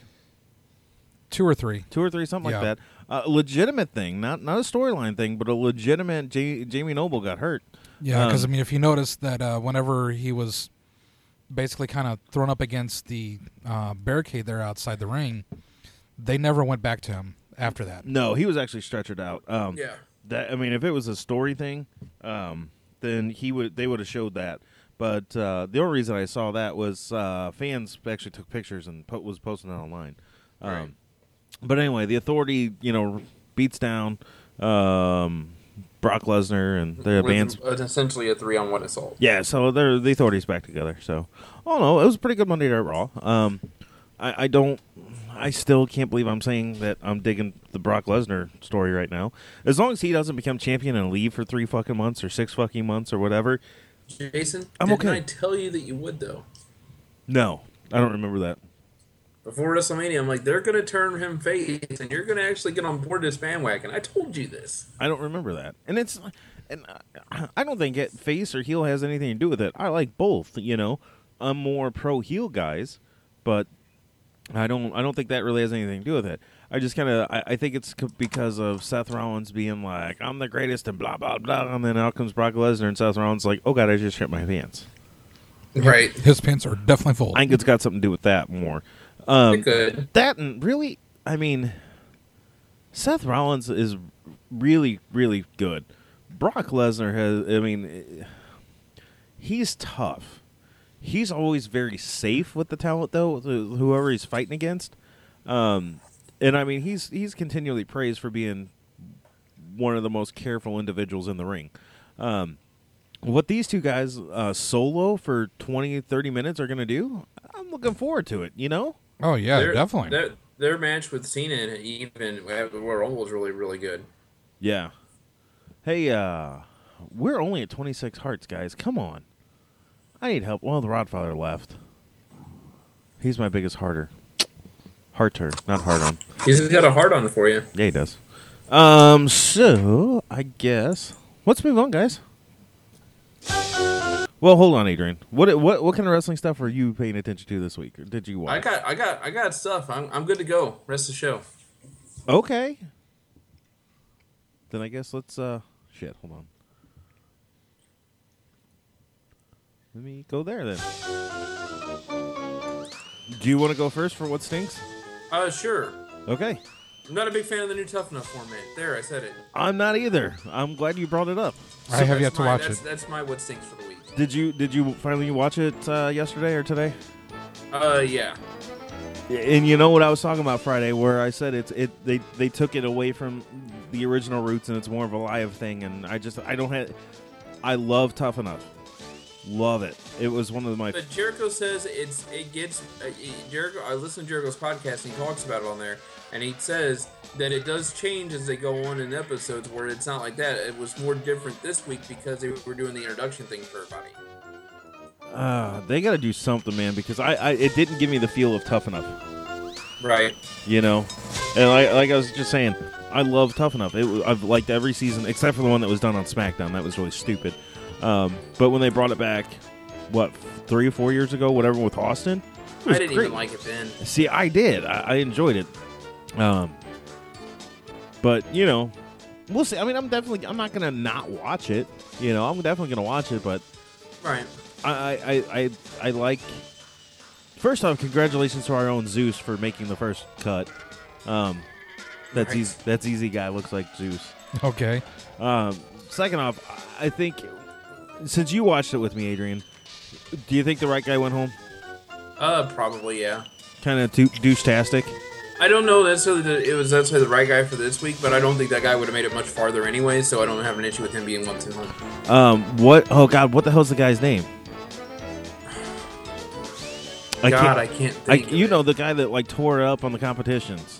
Two or three. Two or three, something Yeah. like that. Uh, a legitimate thing, not not a storyline thing, but a legitimate J- Jamie Noble got hurt. Yeah, because Um, I mean, if you notice that uh, whenever he was basically kind of thrown up against the uh, barricade there outside the ring, they never went back to him after that. No, he was actually stretchered out. Um, Yeah. That I mean, if it was a story thing, um, then he would they would have showed that. But uh, the only reason I saw that was uh, fans actually took pictures and po- was posting it online. Um, Right. But anyway, the Authority, you know, beats down um, Brock Lesnar and the With band's. uh, essentially a three on one assault. Yeah, so they're, the Authority's back together. So, oh no, it was a pretty good Monday Night Raw. Um, I, I don't, I still can't believe I'm saying that I'm digging the Brock Lesnar story right now. As long as he doesn't become champion and leave for three fucking months or six fucking months or whatever. Jason, I'm didn't okay. I tell you that you would though? No, I don't remember that. Before WrestleMania, I'm like, they're going to turn him face, and you're going to actually get on board this bandwagon. I told you this. I don't remember that, and it's, and I- I don't think it face or heel has anything to do with it. I like both. You know, I'm more pro heel guys, but I don't. I don't think that really has anything to do with it. I just kind of. I, I think it's c- because of Seth Rollins being like, "I'm the greatest," and blah blah blah, and then out comes Brock Lesnar, and Seth Rollins like, "Oh God, I just shit my pants." Right. His pants are definitely full. I think it's got something to do with that more. Um, It could. That and really, I mean, Seth Rollins is really, really good. Brock Lesnar has, I mean, he's tough. He's always very safe with the talent, though, wh- whoever he's fighting against. Um, and I mean, he's he's continually praised for being one of the most careful individuals in the ring. Um, what these two guys uh, solo for twenty, thirty minutes are going to do, I'm looking forward to it, you know? oh yeah, Their- definitely. Their, their match with Cena and even at the Royal Rumble was really, really good. Yeah. Hey, uh, we're only at twenty-six hearts, guys. Come on. I need help. Well, the Rodfather left. He's my biggest hearter. Hearter, not hard on. He's got a heart on for you. Yeah, he does. Um, so, I guess. Let's move on, guys. Well, hold on, Adrian. What what what kind of wrestling stuff are you paying attention to this week? Or did you watch? I got, I got, I got stuff. I'm, I'm good to go. Rest of the show. Okay. Then I guess let's, uh, shit, hold on. Let me go there then. Do you want to go first for what stinks? Uh, sure. Okay. I'm not a big fan of the new Tough Enough format. There, I said it. I'm not either. I'm glad you brought it up. I have That's yet to my- watch that's, it. That's my what stinks for the week. Did you did you finally watch it uh, yesterday or today? Uh, yeah. And you know what I was talking about Friday, where I said it's it they they took it away from the original roots and it's more of a live thing, and I just I don't have I love Tough Enough, love it. It was one of my But Jericho says it's it gets uh, Jericho. I listen to Jericho's podcast and he talks about it on there, and he says that it does change as they go on in episodes. Where it's not like that. It was more different this week because they were doing the introduction thing for everybody. uh, they got to do something, man, because I, I it didn't give me the feel of Tough Enough, Right. you know. And like like I was just saying, I love Tough Enough. It was, I've liked every season except for the one that was done on SmackDown. That was really stupid. Um, but when they brought it back, what three or four years ago, whatever, with Austin, it I was didn't great. even like it then. See, I did. I, I enjoyed it. Um, but you know, we'll see. I mean, I'm definitely. I'm not gonna not watch it. You know, I'm definitely gonna watch it. But Right. I, I, I, I, I like. First off, congratulations to our own Zeus for making the first cut. Um, that's Right. easy. That's easy. Guy looks like Zeus. Okay. Um, second off, I think since you watched it with me, Adrian, do you think the right guy went home? Uh, probably yeah. Kind of douche-tastic. I don't know necessarily that it was necessarily the right guy for this week, but I don't think that guy would have made it much farther anyway. So I don't have an issue with him being once in home. Um, what? Oh God, what the hell's the guy's name? I God, I can't I, think. you of know it. the guy that like tore it up on the competitions.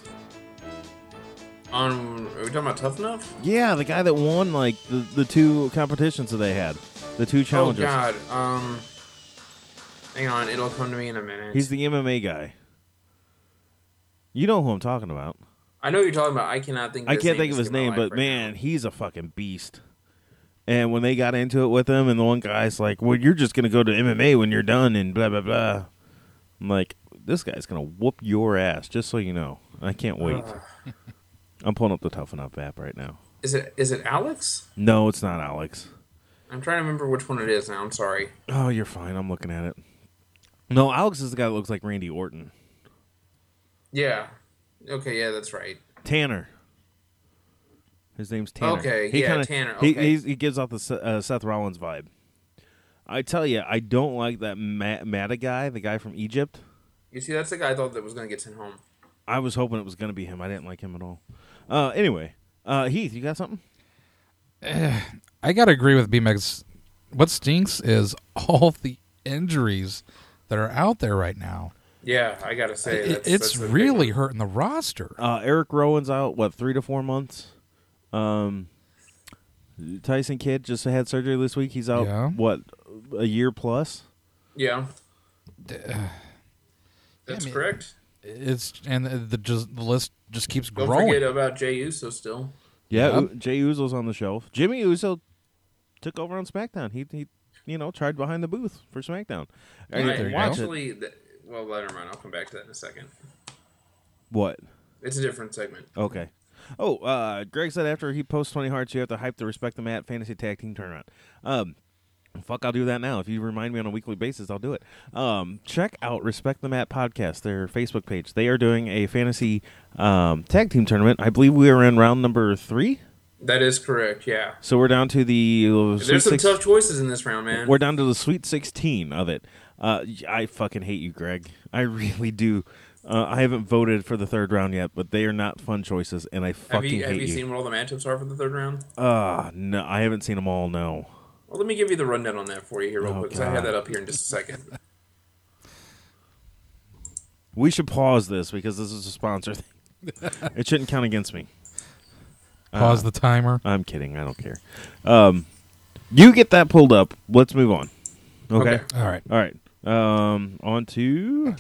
On are we talking about Tough Enough? Yeah, the guy that won like the, the two competitions that they had, the two challenges. Oh God. Um. Hang on, it'll come to me in a minute. He's the M M A guy. You know who I'm talking about. I know what you're talking about. I cannot think. Of I his can't name think of to his save my name, life but right man, now. he's a fucking beast. And when they got into it with him, and the one guy's like, "Well, you're just gonna go to M M A when you're done," and blah blah blah. I'm like, this guy's gonna whoop your ass, just so you know. I can't wait. Uh, I'm pulling up the Toughen Up app right now. is it is it Alex? No, it's not Alex. I'm trying to remember which one it is now. I'm sorry. Oh, you're fine. I'm looking at it. No, Alex is the guy that looks like Randy Orton. Yeah. Okay. Yeah, that's right. Tanner. His name's Tanner. Okay, He yeah, kinda- Tanner, He, okay. he's, he gives off the Se- uh, Seth Rollins vibe. I tell you, I don't like that Ma- Mata guy, the guy from Egypt. You see, that's the guy I thought that was going to get sent home. I was hoping it was going to be him. I didn't like him at all. Uh, anyway, uh, Heath, you got something? I gotta agree with B-Megs. What stinks is all the injuries that are out there right now. Yeah, I got to say. It- That's, it's that's the big really one. hurting the roster. Uh, Eric Rowan's out, what, three to four months? Um, Tyson Kidd just had surgery this week. He's out, Yeah. what, a year plus? Yeah. I That's mean, correct. It's and the, the just the list just keeps Don't growing. forget about Jay Uso still. Yeah, Yep. U- Jay Uso's on the shelf. Jimmy Uso took over on SmackDown. He, he you know, tried behind the booth for SmackDown. I I, didn't watch it. actually, th- well, never mind. I'll come back to that in a second. What? It's a different segment. Okay. Oh, uh, Greg said after he posts twenty hearts, you have to hype the Respect the Mat Fantasy Tag Team Tournament. Um, fuck, I'll do that now. If you remind me on a weekly basis, I'll do it. Um, check out Respect the Mat Podcast, their Facebook page. They are doing a fantasy um, tag team tournament. I believe we are in round number three. That is correct. Yeah. So we're down to the uh, Sweet There's some Six- tough choices in this round, man. We're down to the Sweet sixteen of it. Uh, I fucking hate you, Greg. I really do. Uh, I haven't voted for the third round yet, but they are not fun choices, and I have fucking you have hate you you. seen what all the matchups are for the third round? Uh, no, I haven't seen them all, no. Well, let me give you the rundown on that for you here, real Oh, quick, because I God. had that up here in just a second. We should pause this because this is a sponsor thing. It shouldn't count against me. Pause Uh, the timer. I'm kidding. I don't care. Um, you get that pulled up. Let's move on. Okay? Okay. All right. All right. Um, on to...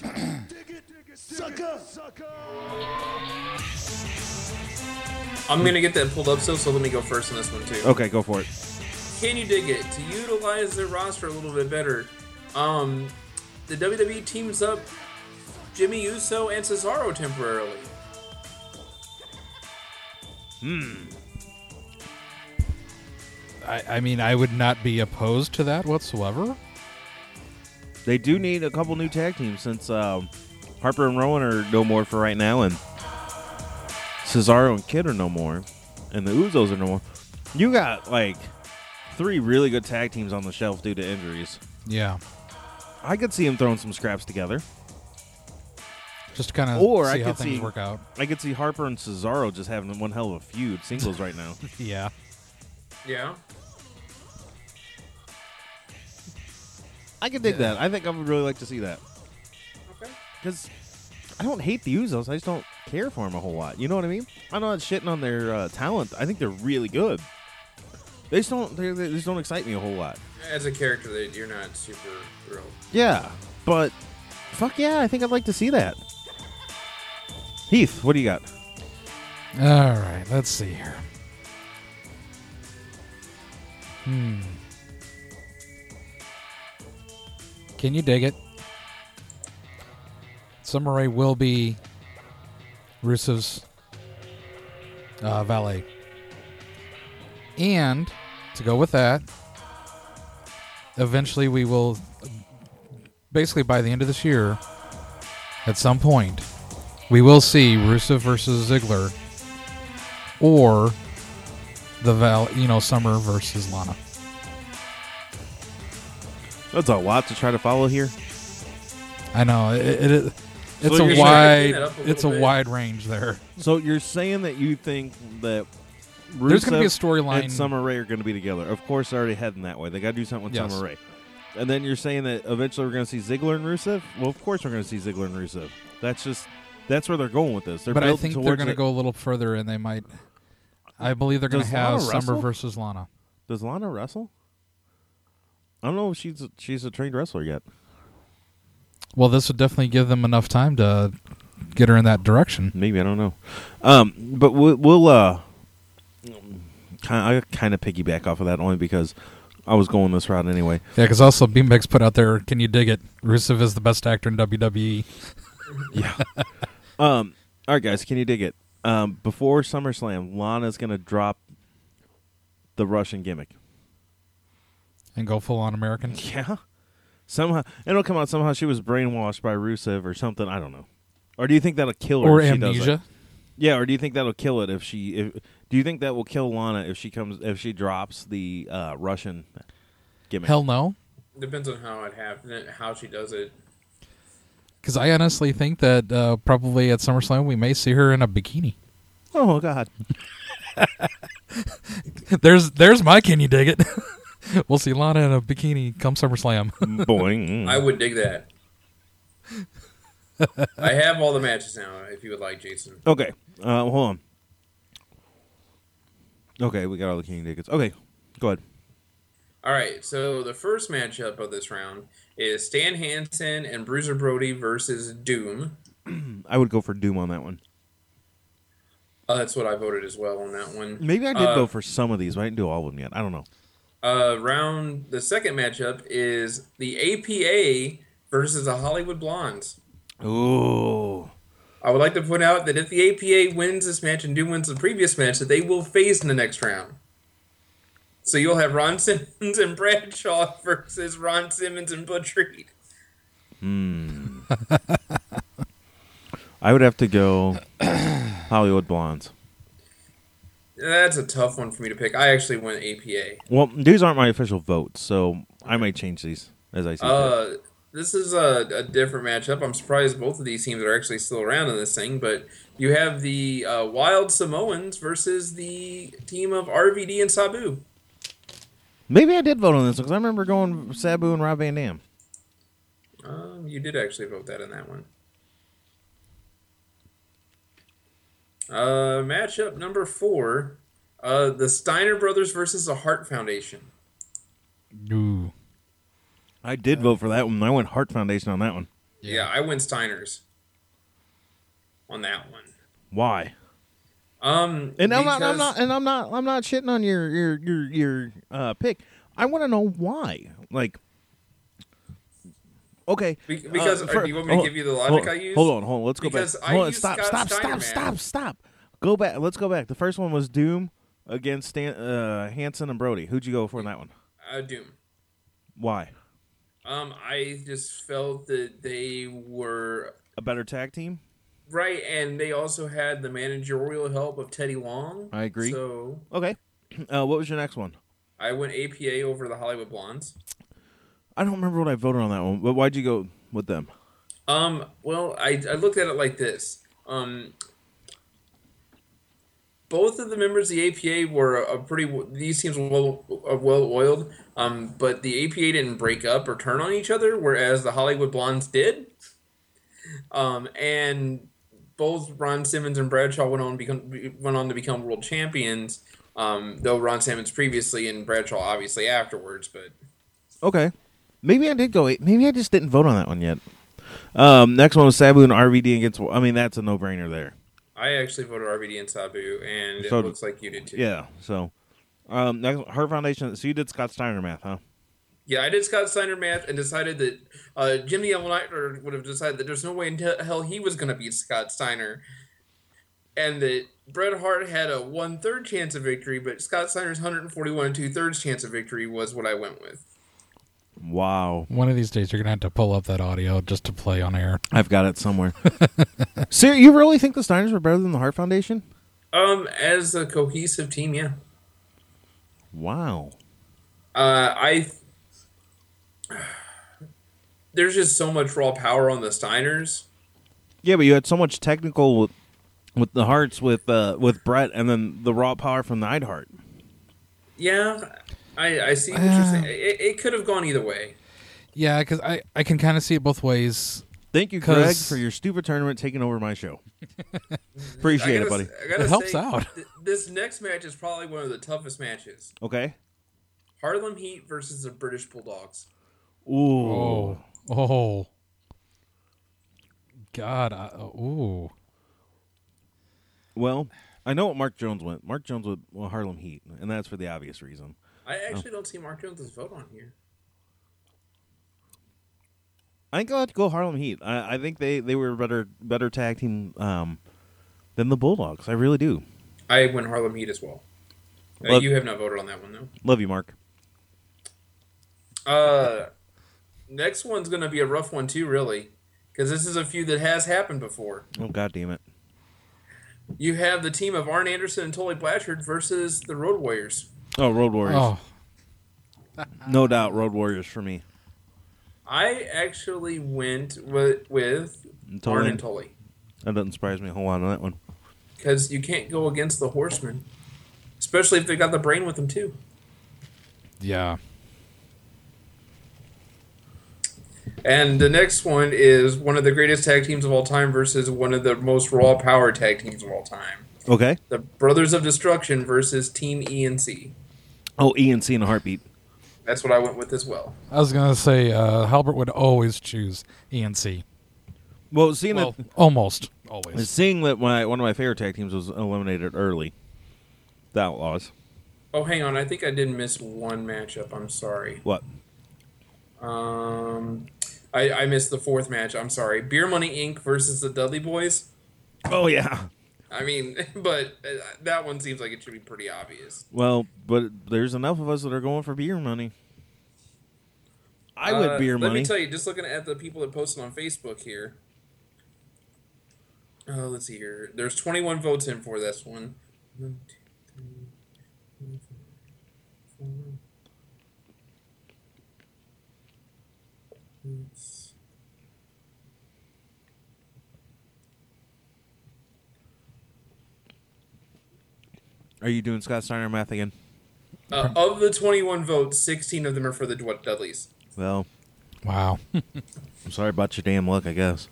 I'm gonna get that pulled up, so so let me go first on this one too. Okay, go for it. Can you dig it? To utilize their roster a little bit better, um, the W W E teams up Jimmy Uso and Cesaro temporarily. I, I mean, I would not be opposed to that whatsoever. They do need a couple new tag teams since um, Harper and Rowan are no more for right now, and Cesaro and Kidd are no more, and the Uzos are no more. You got like three really good tag teams on the shelf due to injuries. Yeah. I could see him throwing some scraps together. Just to kind of Or see I how could things see- work out. I could see Harper and Cesaro just having one hell of a feud singles right now. Yeah. Yeah. I could dig that. I think I would really like to see that Okay. because I don't hate the Uzos. I just don't care for them a whole lot. You know what I mean? I'm not shitting on their uh, talent. I think they're really good. They just don't. They, they just don't excite me a whole lot. As a character, that you're not super thrilled. Yeah, but fuck yeah, I think I'd like to see that. Heath, what do you got? All right. Let's see here. Hmm. Can you dig it? Summer Rae will be Rusev's uh, valet. And to go with that, eventually we will, basically by the end of this year, at some point, we will see Rusev versus Ziggler, or the Val, you know, Summer versus Lana. That's a lot to try to follow here. I know it. it, it it's So a you're wide. that up a It's a little bit. wide range there. So you're saying that you think that There's gonna be a Rusev storyline. and Summer Rae are going to be together? Of course, they're already heading that way. They got to do something with Yes. Summer Rae. And then you're saying that eventually we're going to see Ziggler and Rusev? Well, of course we're going to see Ziggler and Rusev. That's just that's where they're going with this. They're But I building think they're towards going to it. go a little further, and they might. I believe they're going to Does have Lana Summer wrestle? versus Lana. Does Lana wrestle? I don't know if she's a, she's a trained wrestler yet. Well, this would definitely give them enough time to get her in that direction. Maybe, I don't know. Um, but we'll, we'll uh, kind I kind of piggyback off of that only because I was going this route anyway. Yeah, because also Beanbags put out there, can you dig it? Rusev is the best actor in W W E. Yeah. um. All right, guys, can you dig it? Um. Before SummerSlam, Lana's gonna drop the Russian gimmick. And go full on American. Yeah. Somehow it'll come out. Somehow she was brainwashed by Rusev or something. I don't know. Or do you think that'll kill her? Or if she does amnesia. that? Yeah. Or do you think that'll kill it if she? If, do you think that will kill Lana if she comes if she drops the uh, Russian gimmick? Hell no. Depends on how it happens, how she does it. Because I honestly think that uh, probably at SummerSlam we may see her in a bikini. Oh God. there's there's my can you dig it? We'll see Lana in a bikini come SummerSlam. Boing. I would dig that. I have all the matches now, if you would like, Jason. Okay. Uh, hold on. Okay, we got all the King tickets. Okay, go ahead. All right, so the first matchup of this round is Stan Hansen and Bruiser Brody versus Doom. I would go for Doom on that one. Uh, that's what I voted as well on that one. Maybe I did Uh, go for some of these, but I didn't do all of them yet. I don't know. Uh, round the second matchup is the A P A versus the Hollywood Blondes. Ooh. I would like to point out that if the A P A wins this match and Doom wins the previous match, that they will face in the next round. So you'll have Ron Simmons and Bradshaw versus Ron Simmons and Butch Reed. Hmm. I would have to go Hollywood Blondes. That's a tough one for me to pick. I actually went A P A. Well, these aren't my official votes, so I might change these as I see fit. Uh, this is a, a different matchup. I'm surprised both of these teams are actually still around in this thing, but you have the uh, Wild Samoans versus the team of R V D and Sabu. Maybe I did vote on this because I remember going Sabu and Rob Van Dam. Um, you did actually vote that in that one. Uh, matchup number four, uh, the Steiner Brothers versus the Hart Foundation. Ooh. I did vote for that one. I went Hart Foundation on that one. Yeah, I went Steiners on that one. Why? Um, And I'm not, I'm because- not, and I'm not, I'm not shitting on your your your your uh, pick. I want to know why. Like, okay, Be- because uh, uh, for- do you want me to hold- give you the logic hold, I used? Hold on, hold on. Let's go Because back. I Hold on, used stop, Scott stop, Steiner, stop, man. stop, stop. Go back. Let's go back. The first one was Doom against Stan, uh, Hansen and Brody. Who'd you go for in that one? Uh, Doom. Why? Um, I just felt that they were A better tag team? right, and they also had the managerial help of Teddy Long. I agree. So Okay. Uh, what was your next one? I went A P A over the Hollywood Blondes. I don't remember what I voted on that one, but why'd you go with them? Um, well, I, I looked at it like this. Um, both of the members of the A P A were a pretty. These teams were well uh, well oiled. Um, but the A P A didn't break up or turn on each other, whereas the Hollywood Blondes did. Um, and both Ron Simmons and Bradshaw went on to become went on to become world champions. Um, though Ron Simmons previously and Bradshaw obviously afterwards, but Okay. Maybe I did go eight. Maybe I just didn't vote on that one yet. Um, next one was Sabu and R V D against. I mean, that's a no-brainer there. I actually voted R V D and Sabu, and So- it looks like you did too. Yeah. So, um, next her foundation. So you did Scott Steiner math, huh? Yeah, I did Scott Steiner math and decided that uh, Jimmy Elmonitor would have decided that there's no way in te- hell he was going to beat Scott Steiner. And that Bret Hart had a one-third chance of victory, but Scott Steiner's one hundred forty-one and two-thirds chance of victory was what I went with. Wow. One of these days you're going to have to pull up that audio just to play on air. I've got it somewhere. Sir, you really think the Steiners were better than the Hart Foundation? Um, as a cohesive team, yeah. Wow. Uh, I... There's just so much raw power on the Steiners. Yeah, but you had so much technical with, with the Harts with uh, with Brett, and then the raw power from the Neidhart. Yeah, I, I see what you're saying. It, it could have gone either way. Yeah, because I, I can kind of see it both ways. Thank you, Greg, 'Cause- for your stupid tournament taking over my show. I Appreciate it, gotta buddy. s- I gotta It helps say, out. th- this next match is probably one of the toughest matches. Okay. Harlem Heat versus the British Bulldogs. Ooh. Oh. Oh. God. I, ooh. Well, I know what Mark Jones went. Mark Jones went well, Harlem Heat, and that's for the obvious reason. I actually don't see Mark Jones' vote on here. I think I'll have to go Harlem Heat. I, I think they, they were a better better tag team um, than the Bulldogs. I really do. I went Harlem Heat as well. Uh, Well- you have not voted on that one, though. Love you, Mark. Uh, next one's going to be a rough one, too, really. Because this is a feud that has happened before. Oh, God damn it. You have the team of Arn Anderson and Tully Blatchford versus the Road Warriors. Oh, Road Warriors. Oh, No doubt, Road Warriors for me. I actually went with, with Tully? Arn and Tully. That doesn't surprise me a whole lot on that one. Because you can't go against the Horsemen. Especially if they got the brain with them, too. yeah. And the next one is one of the greatest tag teams of all time versus one of the most raw power tag teams of all time. Okay. The Brothers of Destruction versus Team E N C. Oh, E N C in a heartbeat. That's what I went with as well. I was going to say uh, Halbert would always choose E N C. Well, seeing Well, that, almost always. seeing that my, one of my favorite tag teams was eliminated early, the Outlaws. Oh, hang on. I think I did miss one matchup. I'm sorry. What? Um, I, I missed the fourth match. I'm sorry. Beer Money Incorporated versus the Dudley Boys. Oh, yeah. I mean, but uh, that one seems like it should be pretty obvious. Well, but there's enough of us that are going for beer money. I Uh, went beer let money. me tell you, just looking at the people that posted on Facebook here. Uh, let's see here. There's twenty-one votes in for this one. One, two, three, four, five, four. Six. Are you doing Scott Steiner math again? Uh, of the twenty-one votes, sixteen of them are for the Dud- Dudleys. Well, Wow. I'm sorry about your damn luck, I guess.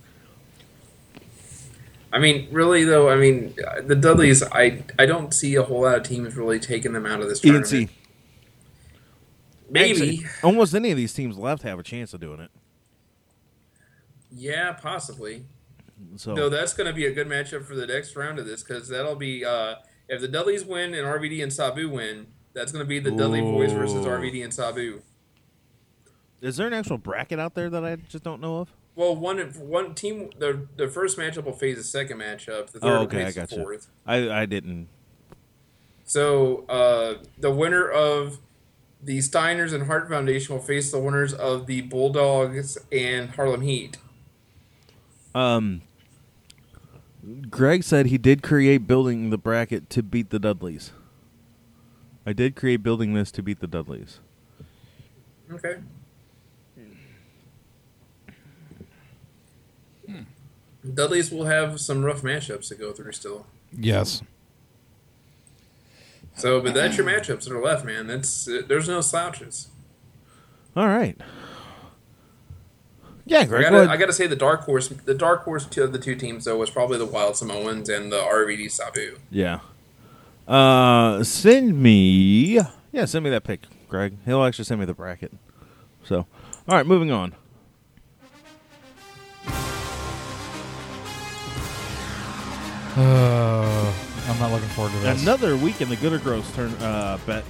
I mean, really though, I mean, uh, the Dudleys, I I don't see a whole lot of teams really taking them out of this E N tournament. C. Maybe. Actually, almost any of these teams left have a chance of doing it. Yeah, possibly. So No, that's going to be a good matchup for the next round of this because that'll be uh, if the Dudleys win and R V D and Sabu win, that's going to be the Dudley Boys versus Ooh. R V D and Sabu. is there an actual bracket out there that I just don't know of? Well, one one team, the the first matchup will face the second matchup. The third Oh, will okay, I face got the you. fourth. I I didn't. So uh, the winner of the Steiners and Hart Foundation will face the winners of the Bulldogs and Harlem Heat. Um, Greg said he did create building the bracket to beat the Dudleys. I did create building this to beat the Dudleys. Okay. Dudleys will have some rough matchups to go through still. Yes. So, but that's your matchups that are left, man. That's uh, there's no slouches. All right. Yeah, I Greg. go gotta, ahead. I gotta say the dark horse, the dark horse two of the two teams though was probably the Wild Samoans and the R V D Sabu. Yeah. Uh, send me. Yeah, send me that pic, Greg. He'll actually send me the bracket. So, all right, moving on. Uh, I'm not looking forward to this. Another week in the Good or Gross turn uh, bet.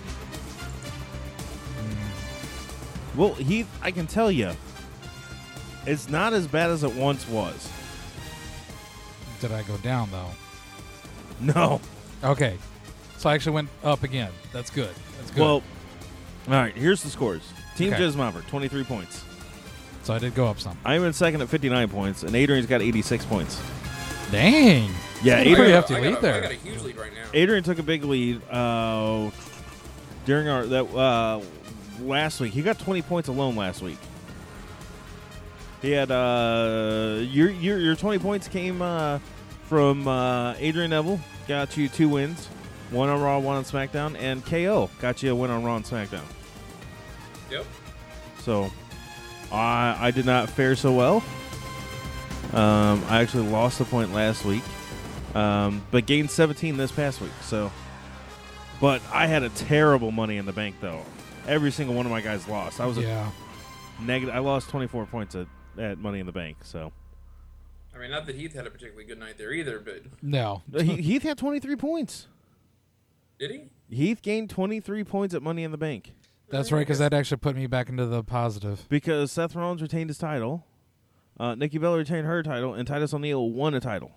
Well, Heath, I can tell you, it's not as bad as it once was. Did I go down, though? No. Okay. So I actually went up again. That's good. That's good. Well, all right, here's the scores. Team Okay. Jizmobber, twenty-three points. so I did go up some. I'm in second at fifty-nine points, and Adrian's got eighty-six points. Dang. Yeah, That's a Adrian- pretty I hefty got, lead a, there. I got a huge lead right now. Adrian took a big lead uh, during our that uh, last week. He got twenty points alone last week. He had uh, your your your twenty points came uh, from uh, Adrian Neville, got you two wins, one on Raw, one on SmackDown, and K O got you a win on Raw and SmackDown. Yep. So I I did not fare so well. Um, I actually lost a point last week, um, but gained seventeen this past week. So, but I had a terrible Money in the Bank though. Every single one of my guys lost. I was Yeah. a negative. I lost twenty-four points at, at Money in the Bank. So I mean, not that Heath had a particularly good night there either, but No. He- Heath had twenty-three points. did he? Heath gained twenty-three points at Money in the Bank That's right, because that actually put me back into the positive. because Seth Rollins retained his title, uh, Nikki Bella retained her title, and Titus O'Neil won a title.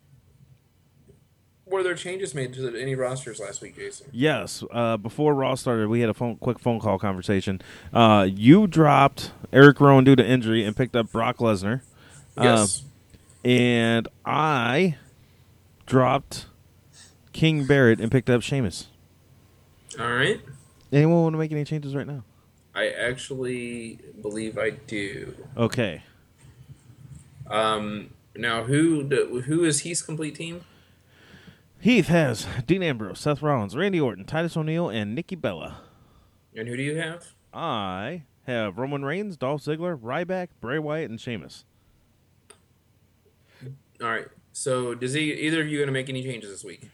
Were there changes made to any rosters last week, Jason? Yes. Uh, before Raw started, we had a phone, quick phone call conversation. Uh, you dropped Eric Rowan due to injury and picked up Brock Lesnar. Yes. Uh, and I dropped King Barrett and picked up Sheamus. All right. Anyone want to make any changes right now? I actually believe I do. Okay. Um, now, who do, who is Heath's complete team? Heath has Dean Ambrose, Seth Rollins, Randy Orton, Titus O'Neil, and Nikki Bella. And who do you have? I have Roman Reigns, Dolph Ziggler, Ryback, Bray Wyatt, and Sheamus. All right. So, does he, either of you going to make any changes this week?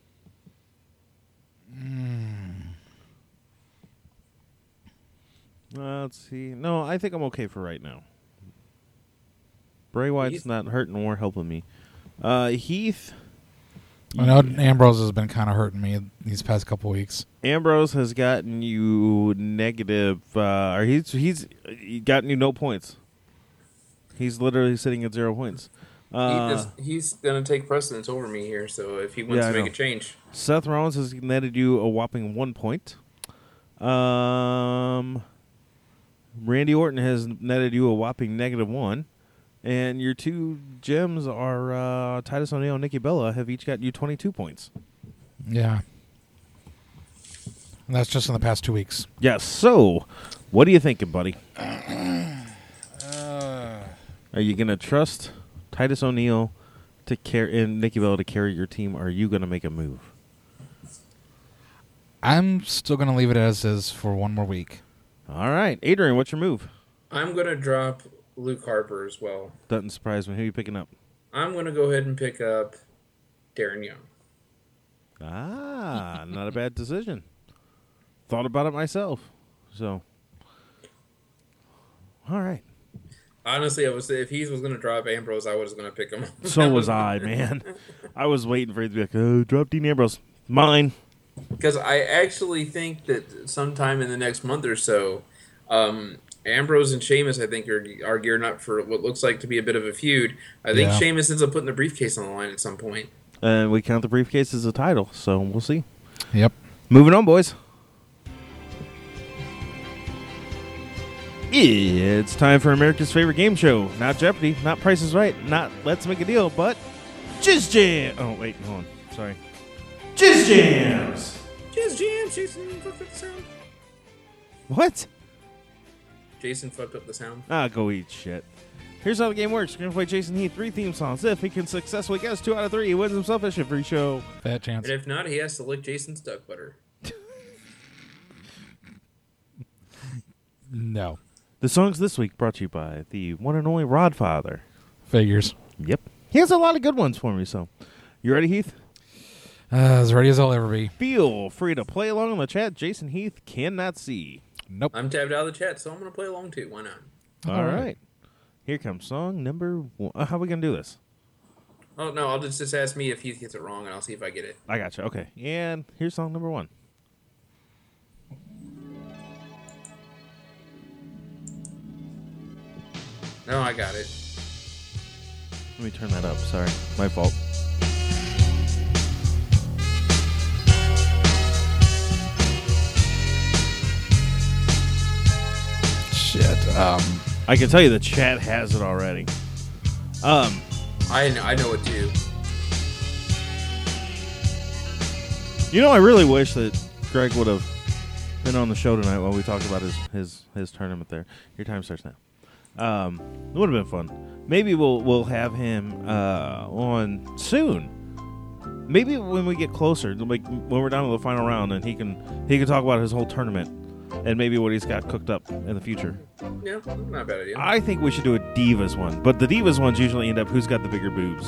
Uh, let's see. No, I think I'm okay for right now. Bray Wyatt's Heath? not hurting or helping me. Uh, Heath, I know Ambrose has been kind of hurting me these past couple weeks. Ambrose has gotten you negative, uh, or he's he's he gotten you no points. He's literally sitting at zero points. Uh, Heath is, he's going to take precedence over me here, so if he wants Yeah, I to make know. a change. Seth Rollins has netted you a whopping one point. Um, Randy Orton has netted you a whopping negative one. And your two gems are uh, Titus O'Neil and Nikki Bella have each got you twenty-two points. Yeah. And that's just in the past two weeks. Yes. So, what are you thinking, buddy? Uh, Are you going to trust Titus O'Neil to carry and Nikki Bella to carry your team, or are you going to make a move? I'm still going to leave it as is for one more week. All right. Adrian, what's your move? I'm going to drop Luke Harper as well. Doesn't surprise me. Who are you picking up? I'm going to go ahead and pick up Darren Young. Ah, not a bad decision. Thought about it myself. So, all right. Honestly, I was if he was going to drop Ambrose, I was going to pick him. So was I, man. I was waiting for it to be like, oh, drop Dean Ambrose. Mine. Because I actually think that sometime in the next month or so, um, Ambrose and Sheamus, I think, are are gearing up for what looks like to be a bit of a feud. I think Yeah. Sheamus ends up putting the briefcase on the line at some point. And we count the briefcase as a title, so we'll see. Yep. Moving on, boys. It's time for America's favorite game show. Not Jeopardy, not Price is Right, not Let's Make a Deal, but Jizz Jam. Oh, wait, hold on. Sorry. Jizz Jams. Just Jam, Jason fucked up the sound. What? Jason fucked up the sound. Ah, go eat shit. Here's how the game works. We're going to play Jason Heath three theme songs. If he can successfully guess two out of three, he wins himself a free show. Fat chance. And if not, he has to lick Jason's duck butter. No. The songs this week brought to you by the one and only Rodfather. Figures. Yep. He has a lot of good ones for me, so. You ready, Heath? Uh, as ready as I'll ever be. Feel free to play along in the chat. Jason Heath cannot see. Nope. I'm tabbed out of the chat, so I'm going to play along too. Why not? All All right. right. Here comes song number one. Uh, how are we going to do this? Oh, no, I'll just, just ask me if he gets it wrong, and I'll see if I get it. I got you. Okay. And here's song number one. No, I got it. Let me turn that up. Sorry. My fault. Shit. Um, I can tell you the chat has it already. Um, I know, I know it too. You know, I really wish that Greg would have been on the show tonight while we talked about his, his, his tournament there. Your time starts now. Um, it would have been fun. Maybe we'll we'll have him uh, on soon. Maybe when we get closer, like when we're down to the final round, and he can he can talk about his whole tournament and maybe what he's got cooked up in the future. Yeah, not a bad idea. I think we should do a Divas one, but the Divas ones usually end up who's got the bigger boobs.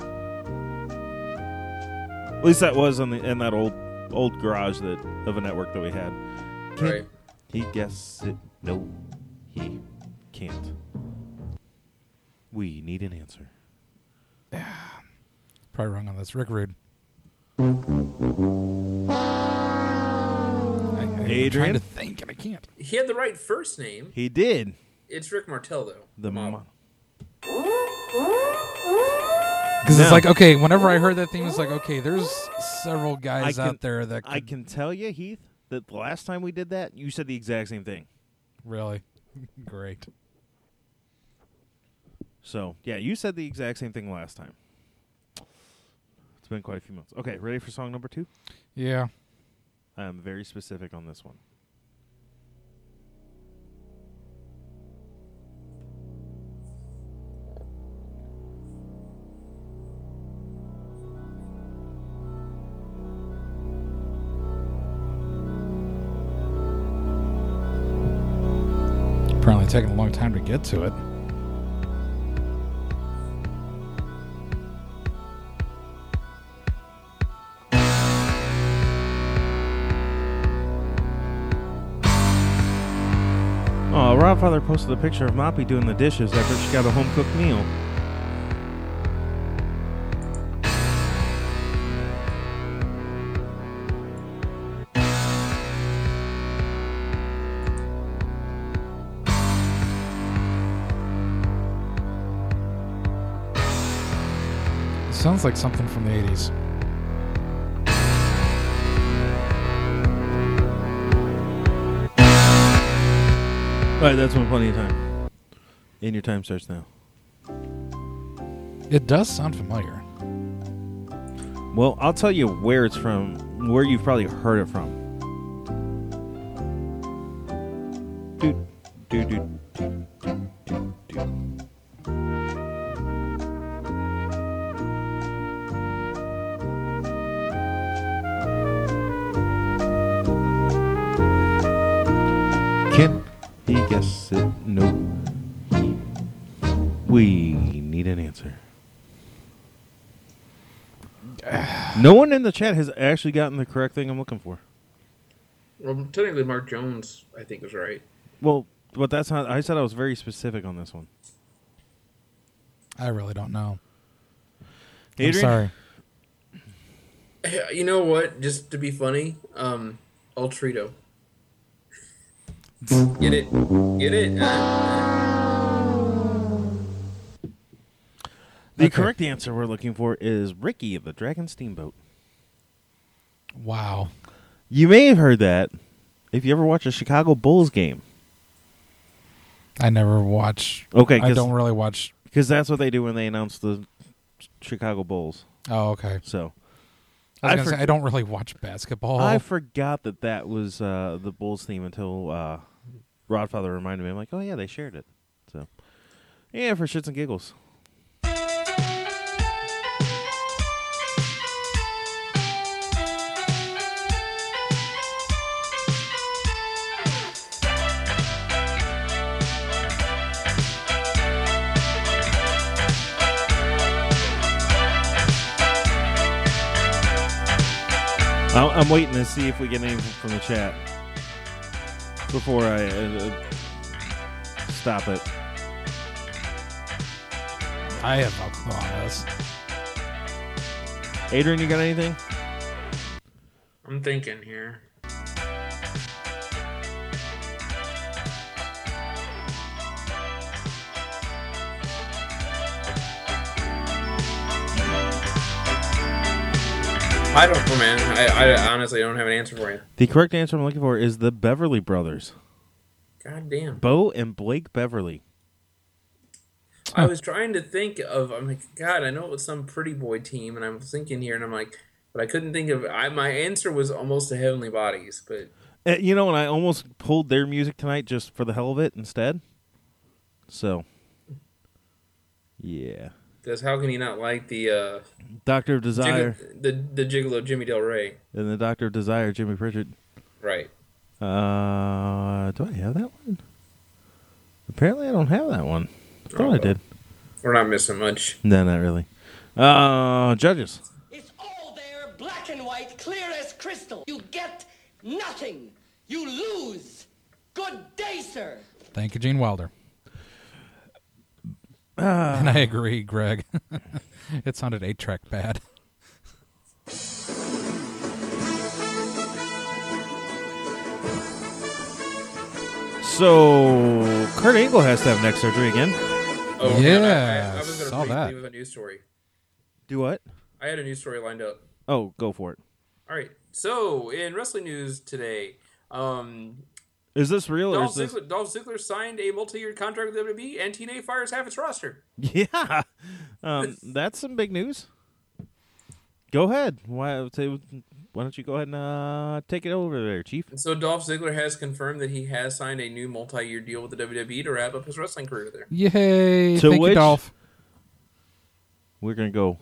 At least that was in the in that old old garage that of a network that we had. Can Right. he guess it? No, he can't. We need an answer. Probably wrong on this. Rick Rude. I, I'm Adrian? trying to think, and I can't. He had the right first name. He did. It's Rick Martel, though. The model. mo- Because No. it's like, okay, whenever I heard that theme, it's like, okay, there's several guys I can- out there that could I can tell you, Heath, that the last time we did that, you said the exact same thing. really great. So, yeah, you said the exact same thing last time. It's been quite a few months. Okay, ready for song number two? Yeah. I'm very specific on this one. Apparently taking a long time to get to it. Oh, Rodfather posted a picture of Moppy doing the dishes after she got a home-cooked meal. Sounds like something from the eighties. All right, that's one plenty of time. And your time starts now. It does sound familiar. Well, I'll tell you where it's from, where you've probably heard it from. Doot, doot, doot, doot, doot, doot. Can he guess it? No. He- We need an answer. No one in the chat has actually gotten the correct thing I'm looking for. Well, technically, Mark Jones, I think, was right. Well, but that's not. I said I was very specific on this one. I really don't know. Adrian? I'm sorry. You know what? Just to be funny, um, Altrito. Get it? Get it? Uh, The Okay. correct answer we're looking for is Ricky of the Dragon Steamboat. Wow. You may have heard that if you ever watch a Chicago Bulls game. I never watch. Okay, I 'cause- don't really watch. Because that's what they do when they announce the Chicago Bulls. Oh, okay. So I was I gonna for- say I don't really watch basketball. I forgot that that was uh, the Bulls theme until uh, Rodfather reminded me. I'm like, oh, yeah, they shared it. So, yeah, for shits and giggles. I'll- I'm waiting to see if we get anything from the chat before I uh, uh, stop it. I have no clue on this. Adrian, you got anything? I'm thinking here. I don't know, man. I, I honestly don't have an answer for you. The correct answer I'm looking for is the Beverly Brothers. God damn. Bo and Blake Beverly. I was trying to think of. I'm like, God, I know it was some pretty boy team, and I'm thinking here, and I'm like, but I couldn't think of. I, my answer was almost the Heavenly Bodies, but Uh, you know, and I almost pulled their music tonight just for the hell of it instead. So, yeah. because how can you not like the uh, Doctor of Desire Jig- the the Gigolo Jimmy Del Rey? and the Doctor of Desire, Jimmy Pritchard. Right. Uh, do I have that one? Apparently, I don't have that one. I thought Oh, I well. did. We're not missing much. No, not really. Uh, judges. It's all there, black and white, clear as crystal. You get nothing. You lose. Good day, sir. Thank you, Gene Wilder. And I agree, Greg. It sounded eight-track bad. So Kurt Angle has to have neck surgery again. Oh, Yeah, man, I, I, I was going saw to that. leave with a news story. Do what? I had a news story lined up. Oh, go for it. All right. So, in wrestling news today, um, Is this real or Dolph is this? Ziggler, Dolph Ziggler signed a multi-year contract with W W E, and T N A fires half its roster. Yeah, um, that's some big news. Go ahead. Why? Say, why don't you go ahead and uh, take it over there, Chief? So, Dolph Ziggler has confirmed that he has signed a new multi-year deal with the W W E to wrap up his wrestling career there. Yay! To Thank which- you, Dolph. We're gonna go.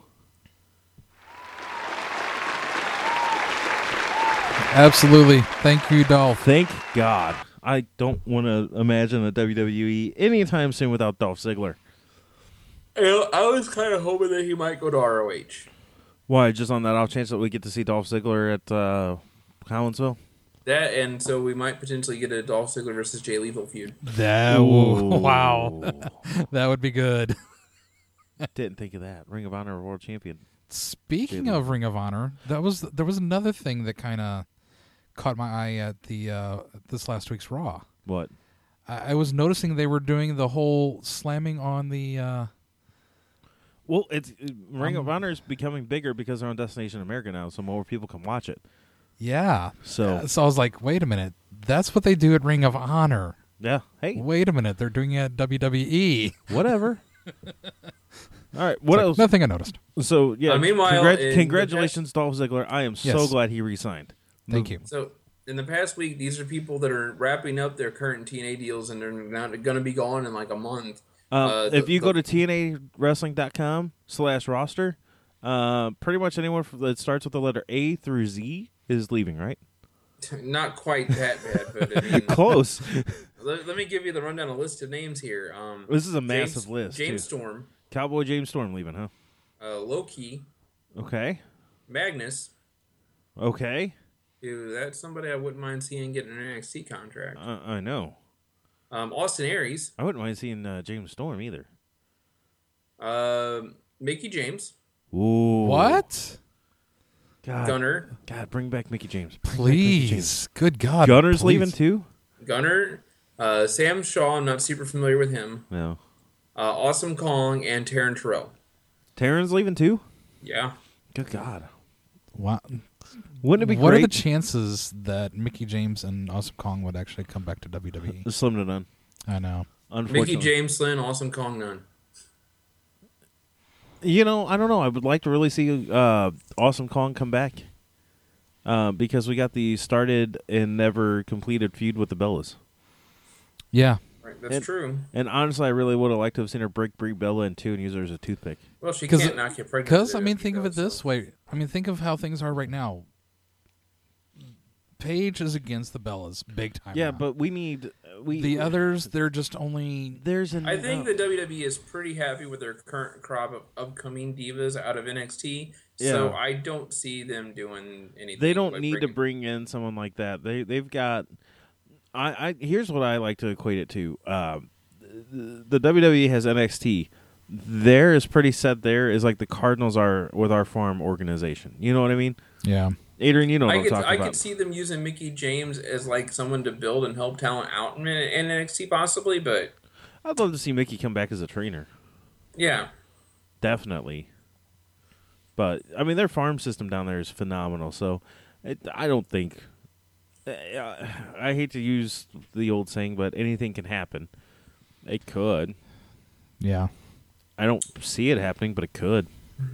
Absolutely. Thank you, Dolph. Thank God. I don't want to imagine a W W E anytime soon without Dolph Ziggler. I I was kind of hoping that he might go to R O H. Why? Just on that off chance that we get to see Dolph Ziggler at uh, Collinsville? That, and so we might potentially get a Dolph Ziggler versus Jay Lethal feud. That Ooh. wow, that would be good. Didn't think of that. Ring of Honor World Champion. Speaking Jalen. of Ring of Honor, that was there was another thing that kind of caught my eye at the uh, this last week's Raw. What? I, I was noticing they were doing the whole slamming on the. Uh, Well, it's uh, Ring Um, of Honor is becoming bigger because they're on Destination America now, so more people can watch it. yeah, So so I was like, wait a minute, that's what they do at Ring of Honor. yeah, hey, Wait a minute, they're doing it at W W E. whatever. All right, what Like, else? Nothing I noticed. So yeah, Uh, meanwhile, congrat- in the congratulations, Dolph Ziggler. I am so Yes. glad he resigned. Thank you. So, in the past week, these are people that are wrapping up their current T N A deals, and they're not going to be gone in like a month. Um, Uh, if the- you go the- to T N A wrestling dot com slash roster, uh, pretty much anyone from- that starts with the letter A through Z is leaving, right? Not quite that bad, but I mean, Close. let, let me give you the rundown of list of names here. Um, This is a James- massive list, James too. Storm, Cowboy James Storm leaving, huh? uh, Loki, Okay. Magnus, Okay. who that's somebody I wouldn't mind seeing get an N X T contract. Uh, I know. Um, Austin Aries, I wouldn't mind seeing uh, James Storm either. um Mickey James, Ooh. What? God. Gunner, God, bring back Mickey James. Bring back Mickey James. Please, good God, Gunner's please. leaving too? Gunner, uh, Sam Shaw. I'm not super familiar with him. No. Uh, Awesome Kong and Taryn Terrell. Taryn's leaving too? Yeah. Good God. Wow. Wouldn't it be What are great? the chances that Mickey James and Awesome Kong would actually come back to W W E? Slim to none. I know. Unfortunately. Mickey James, Lynn, Awesome Kong, none. You know, I don't know. I would like to really see uh, Awesome Kong come back. Uh, because we got the started and never completed feud with the Bellas. Yeah. Right, that's And- true. And honestly, I really would have liked to have seen her break Brie Bella in two and use her as a toothpick. Well, she 'Cause can't it- knock you pregnant. Because, I with mean, it, think of it so- this way. I mean, think of how things are right now. Paige is against the Bellas, big time. Yeah, now. but we need uh, we the others, they're just only. There's an I think uh, the W W E is pretty happy with their current crop of upcoming divas out of N X T. Yeah. So I don't see them doing anything. they don't like need to bringing- bring in someone like that. They they've got. I, I here's what I like to equate it to. Um, the, the W W E has N X T. There is pretty set. There is like the Cardinals are with our farm organization. You know what I mean, Yeah. Adrian? You know what I I'm could talking I about. could see them using Mickey James as like someone to build and help talent out in, in N X T possibly, but I'd love to see Mickey come back as a trainer. yeah. Definitely. But I mean, their farm system down there is phenomenal. So, it, I don't think. Uh, I hate to use the old saying, but anything can happen. It could. Yeah. I don't see it happening, but it could.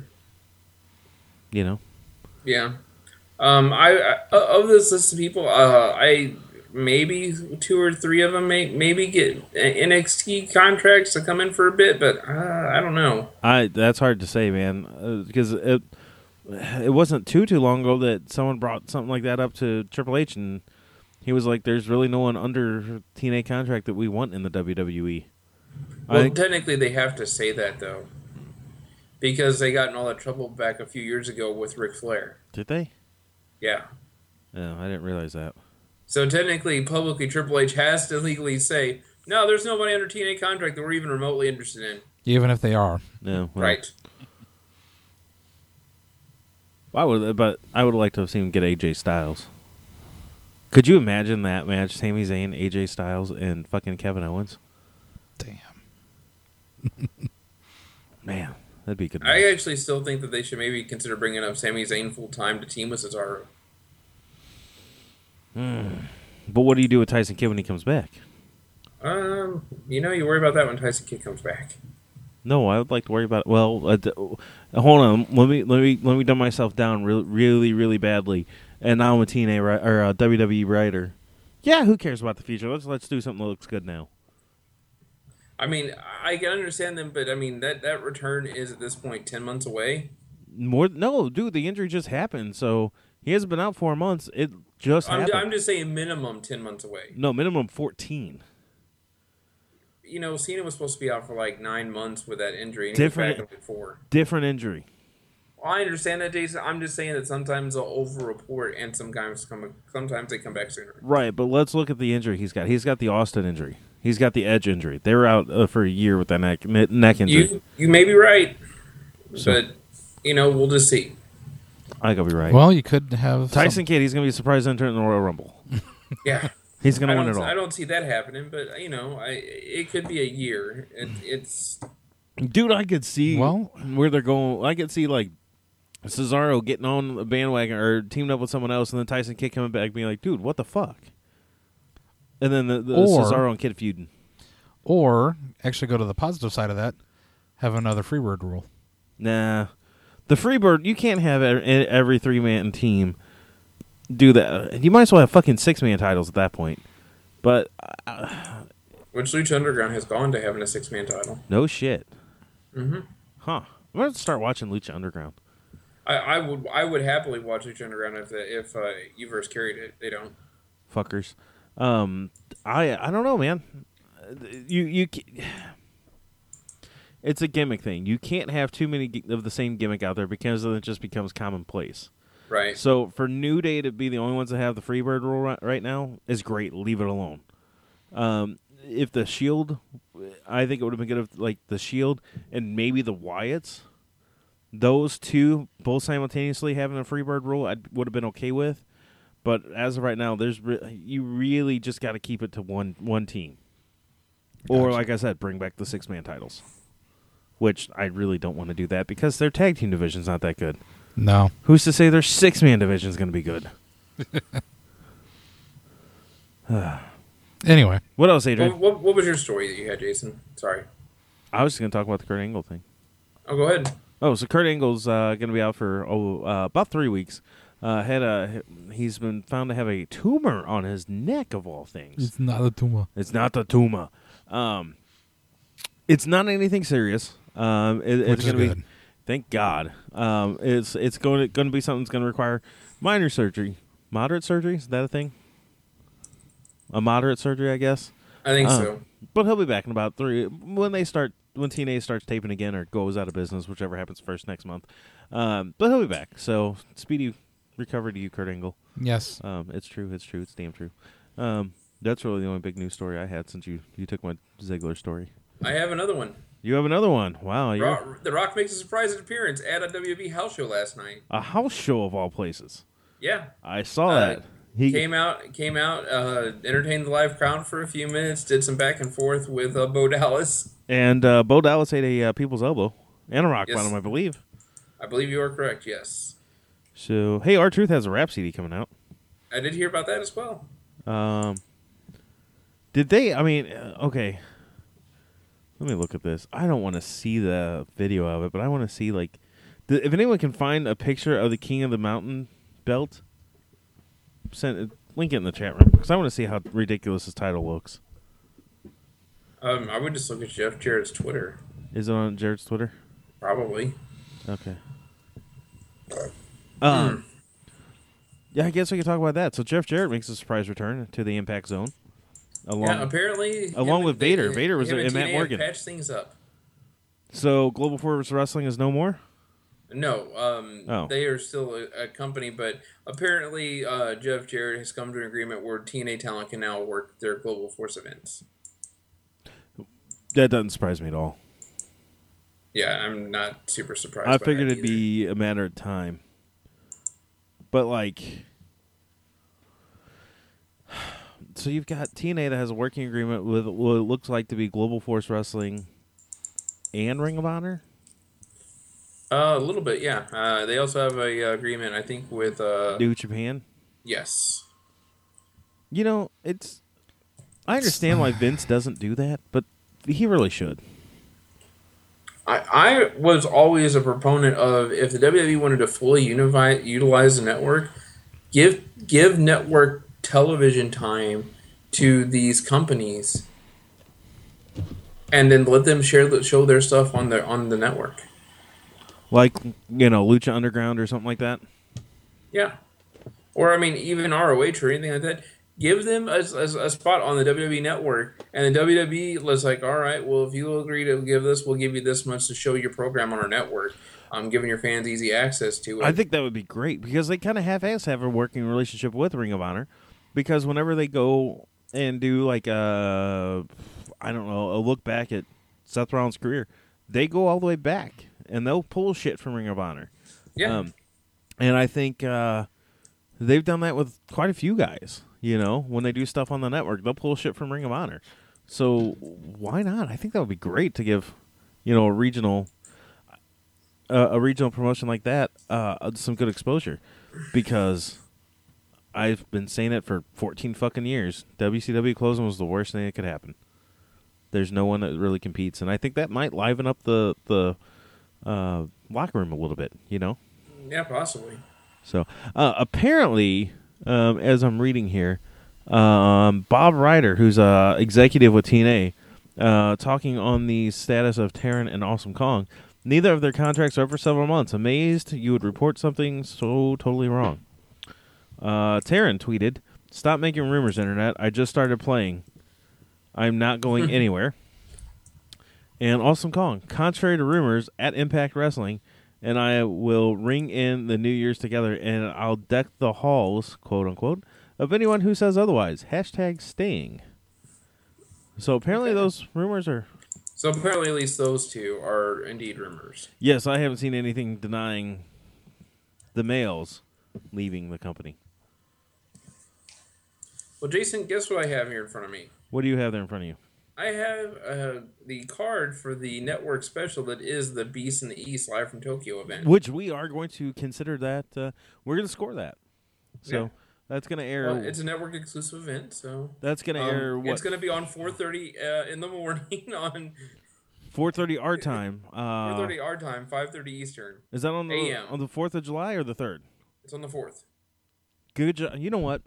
You know. Yeah. Um, I, I of this list of people, uh, I maybe two or three of them may maybe get N X T contracts to come in for a bit, but uh, I don't know. I that's hard to say, man, because it it wasn't too too long ago that someone brought something like that up to Triple H, and he was like, "There's really no one under T N A contract that we want in the W W E." I Well, think technically they have to say that though, because they got in all that trouble back a few years ago with Ric Flair. did they? Yeah. No, I didn't realize that. So technically, publicly, Triple H has to legally say, no, there's nobody under T N A contract that we're even remotely interested in. Even if they are. Yeah, well, Right. I would, but I would like to have seen him get A J Styles. Could you imagine that match? Sami Zayn, A J Styles, and fucking Kevin Owens. Damn. Man, that'd be a good. I match. actually still think that they should maybe consider bringing up Sami Zayn full time to team with Cesaro. But what do you do with Tyson Kidd when he comes back? Um, you know, you worry about that when Tyson Kidd comes back. No, I would like to worry about. Well, uh, d- hold on. Let me let me let me dumb myself down really, really, really badly. And now I'm a T N A ri- or a W W E writer. Yeah, who cares about the future? Let's let's do something that looks good now. I mean, I can understand them, but I mean that that return is at this point ten months away. More no, dude. The injury just happened, so he hasn't been out four months. It just I'm, happened. I'm just saying minimum ten months away. no, minimum fourteen. You know, Cena was supposed to be out for like nine months with that injury, and Different- he was back in like four. Different injury. Well, I understand that, Jason. I'm just saying that sometimes they'll over-report, and sometimes come sometimes they come back sooner. Right, but let's look at the injury he's got. He's got the Austin injury. He's got the Edge injury. They were out uh, for a year with that neck neck injury. You you may be right, So- but you know we'll just see. I could be right. Well, you could have Tyson Kidd, he's going to be a surprise entrant in the Royal Rumble. Yeah. He's going I to win don't, it all. I don't see that happening, but you know, I it could be a year. It, it's Dude, I could see Well- where they're going. I could see, like, Cesaro getting on the bandwagon or teaming up with someone else, and then Tyson Kidd coming back being like, dude, what the fuck? And then the, the Or- Cesaro and Kidd feuding. Or actually go to the positive side of that, have another Freebird rule. Nah. The Freebird, you can't have e- every three-man team do that. You might as well have fucking six-man titles at that point. But, uh, which Lucha Underground has gone to having a six man title. no shit. Mm-hmm. Huh. I'm going to start watching Lucha Underground. I, I would I would happily watch Lucha Underground if the, if uh, Uverse carried it. They don't. Fuckers. Um, I I don't know, man. You you ca- it's a gimmick thing. You can't have too many gi- of the same gimmick out there because then it just becomes commonplace. Right. So for New Day to be the only ones that have the Freebird rule right, right now is great. Leave it alone. Um, if the Shield, I think it would have been good if like the Shield and maybe the Wyatts, those two both simultaneously having a Freebird rule, I would have been okay with. But as of right now, there's re- you really just got to keep it to one one team, or Gotcha. like I said, bring back the six man titles, which I really don't want to do that because their tag team division's not that good. No. Who's to say their six man division's going to be good? Anyway, What else, Adrian? What, what, what was your story that you had, Jason? Sorry. I was just going to talk about the Kurt Angle thing. Oh, go ahead. Oh, so Kurt Angle's uh, going to be out for oh uh, about three weeks. Uh, had a he's been found to have a tumor on his neck of all things. it's not a tumor. It's not a tumor. Um, it's not anything serious. Um, it, Which it's is going to be. good. Thank God. Um, it's it's going to going to be something that's going to require minor surgery, moderate surgery. Is that a thing? A moderate surgery, I guess. I think Uh, so. But he'll be back in about three when they start when T N A starts taping again or goes out of business, whichever happens first next month. Um, but he'll be back. So speedy recovery to you, Kurt Angle. Yes. Um, it's true. It's true. It's damn true. Um, that's really the only big news story I had since you, you took my Ziggler story. I have another one. You have another one. Wow, you're Ro- the Rock makes a surprise appearance at a W W E house show last night. a house show of all places. Yeah. I saw Uh, that. He Came out, came out, uh, entertained the live crowd for a few minutes, did some back and forth with uh, Bo Dallas. and uh, Bo Dallas ate a uh, people's elbow and a rock Yes. bottom, I believe. I believe you are correct, yes. So hey, R Truth has a rap C D coming out. I did hear about that as well. Um, did they? I mean, uh, okay. Let me look at this. I don't want to see the video of it, but I want to see like, the, if anyone can find a picture of the King of the Mountain belt, send it, link it in the chat room because I want to see how ridiculous his title looks. Um, I would just look at Jeff Jarrett's Twitter, Is it on Jared's Twitter? probably. Okay. Um. Yeah, I guess we can talk about that. So Jeff Jarrett makes a surprise return to the Impact Zone, along. Yeah, apparently. along him with and- Vader. Vader was him in and Matt T N A have Morgan. patched things up. So Global Force Wrestling is no more. No, um, Oh. they are still a, a company, but apparently uh, Jeff Jarrett has come to an agreement where T N A talent can now work their Global Force events. That doesn't surprise me at all. Yeah, I'm not super surprised. I by figured that it'd be a matter of time. But like, so you've got T N A that has a working agreement with what it looks like to be Global Force Wrestling and Ring of Honor. Uh, a little bit, yeah. Uh, they also have a uh, agreement, I think, with uh, New Japan. yes. You know, it's. I understand why Vince doesn't do that, but he really should. I, I was always a proponent of if the W W E wanted to fully unify, utilize the network, give give network television time to these companies, and then let them share the, show their stuff on their on the network. Like, you know, Lucha Underground or something like that. Yeah, or I mean, even R O H or anything like that. Give them a, a, a spot on the W W E network, and the W W E was like, all right, well, if you agree to give this, we'll give you this much to show your program on our network. Um, giving your fans easy access to it. I think that would be great because they kind of half-ass have a working relationship with Ring of Honor, because whenever they go and do like a, I don't know, a look back at Seth Rollins' career, they go all the way back and they'll pull shit from Ring of Honor. Yeah. Um, and I think uh, they've done that with quite a few guys. You know, when they do stuff on the network, they'll pull shit from Ring of Honor. So why not? I think that would be great to give, you know, a regional, uh, a regional promotion like that uh, some good exposure, because I've been saying it for fourteen fucking years. W C W closing was the worst thing that could happen. There's no one that really competes, and I think that might liven up the the uh, locker room a little bit. You know. Yeah, possibly. So uh, apparently. Um, as I'm reading here, um, Bob Ryder, who's a executive with T N A, uh, talking on the status of Taron and Awesome Kong. Neither of their contracts are up for several months. Amazed you would report something so totally wrong. Uh, Taron tweeted, "Stop making rumors, Internet. I just started playing. I'm not going anywhere." And Awesome Kong, contrary to rumors, at Impact Wrestling, and I will ring in the New Year's together, and I'll deck the halls, quote unquote, of anyone who says otherwise. Hashtag staying. So apparently Okay. those rumors are... So apparently at least those two are indeed rumors. Yes, I haven't seen anything denying the males leaving the company. Well, Jason, guess what I have here in front of me? What do you have there in front of you? I have uh, the card for the network special that is the Beast in the East Live from Tokyo event. Which we are going to consider that. Uh, we're going to score that. So Yeah. that's going to air... Well, it's a network exclusive event, so that's going to um, air, what, it's going to be on four thirty uh, in the morning on four thirty our time. Uh, four thirty our time, five thirty Eastern. Is that on the A M. on the fourth of July or the third? It's on the fourth. Good job. You know what?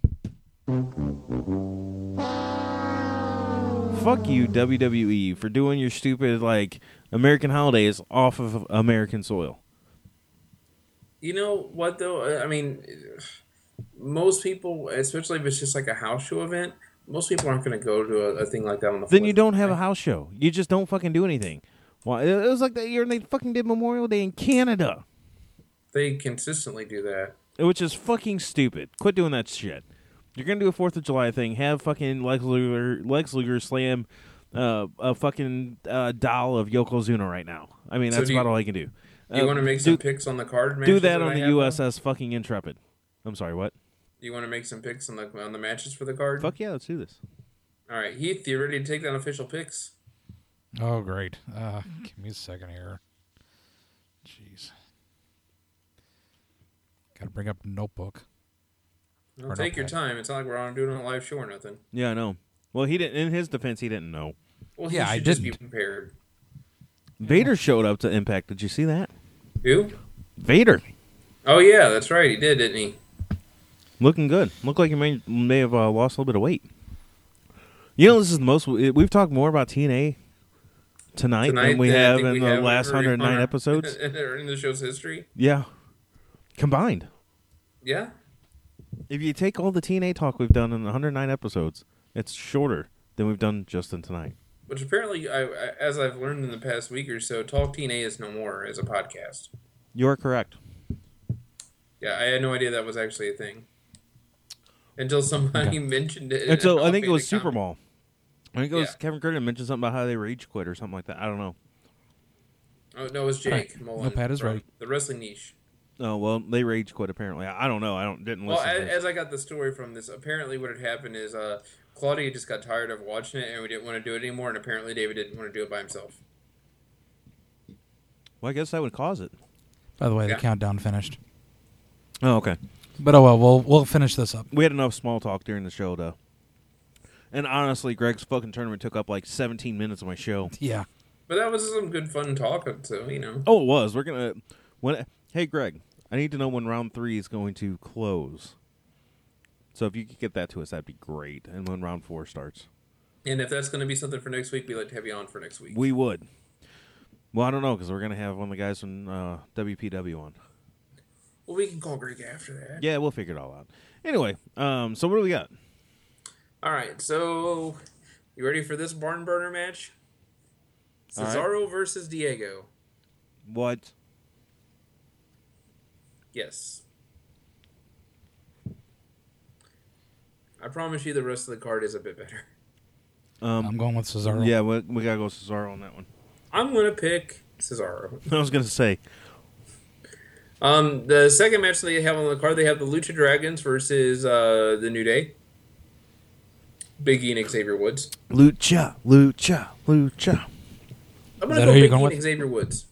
Fuck you, W W E, for doing your stupid, like, American holidays off of American soil. You know what, though? I mean, most people, especially if it's just like a house show event, most people aren't going to go to a, a thing like that on the Then fourth. you don't have a house show. You just don't fucking do anything. Well, it was like that year they fucking did Memorial Day in Canada, They consistently do that. which is fucking stupid. Quit doing that shit. You're going to do a fourth of July thing. Have fucking Lex Luger, Lex Luger slam uh, a fucking uh, doll of Yokozuna right now. I mean, So that's do you- about all I can do. Do you Uh, want to make do, some picks on the card? do matches that on I the have, U though? S S fucking Intrepid. I'm sorry, what? Do you want to make some picks on the on the matches for the card? Fuck yeah, let's do this. All right, Heath, you ready to take down official picks? Oh, great. Uh, give me a second here. Jeez. Got to bring up notebook. Well, Or take your notepad. time. It's not like we're on doing a live show or nothing. Yeah, I know. Well, he didn't. In his defense, he didn't know. Well, he Yeah, I should just be didn't. prepared. Vader showed up to Impact. Did you see that? Who? Vader, Oh yeah, that's right. He did, didn't he? looking good. Looked like he may may have uh, lost a little bit of weight. You know, this is the most we've talked more about T N A tonight, than we than I have think in we the have last ever one hundred nine on our- episodes. in the show's history. Yeah, combined. Yeah. If you take all the T N A talk we've done in one hundred nine episodes, it's shorter than we've done just in tonight. Which apparently, I, I, as I've learned in the past week or so, Talk T N A is no more as a podcast. You're correct. Yeah, I had no idea that was actually a thing until somebody mentioned it. in Until a I think it was offhanded Super comment. Bowl. I think it was Yeah. Kevin Curtin mentioned something about how they rage quit or something like that. I don't know. Oh no, it was Jake Mullen. No, Pat is from ready. The Wrestling Niche. Oh well, they rage quit apparently. I I don't know. I don't didn't Well, listen. as, to this. as I got the story from this, apparently what had happened is uh, Claudia just got tired of watching it, and we didn't want to do it anymore. And apparently David didn't want to do it by himself. Well, I guess that would cause it. By the way, Yeah. the countdown finished. Oh, okay. But oh well, we'll we'll finish this up. We had enough small talk during the show, though. And honestly, Greg's fucking tournament took up like seventeen minutes of my show. Yeah. But that was some good fun talk, so you know. Oh, it was. We're gonna. When hey, Greg, I need to know when round three is going to close. So if you could get that to us, that'd be great. And when round four starts, And if that's going to be something for next week, we'd like to have you on for next week. we would. Well, I don't know because we're gonna have one of the guys from uh, W P W on. Well, we can call Greg after that. Yeah, we'll figure it all out. Anyway, um, so what do we got? All right, so you ready for this barn burner match? All right. Cesaro versus Diego. What? Yes. I promise you the rest of the card is a bit better. Um, I'm going with Cesaro. yeah, we, we gotta go Cesaro on that one. I'm going to pick Cesaro. I was gonna say. Um, the second match that they have on the card, they have the Lucha Dragons versus uh, the New Day. Big E and Xavier Woods. Lucha, Lucha, Lucha. I'm Is going to that go who you're Big E going and with? Xavier Woods.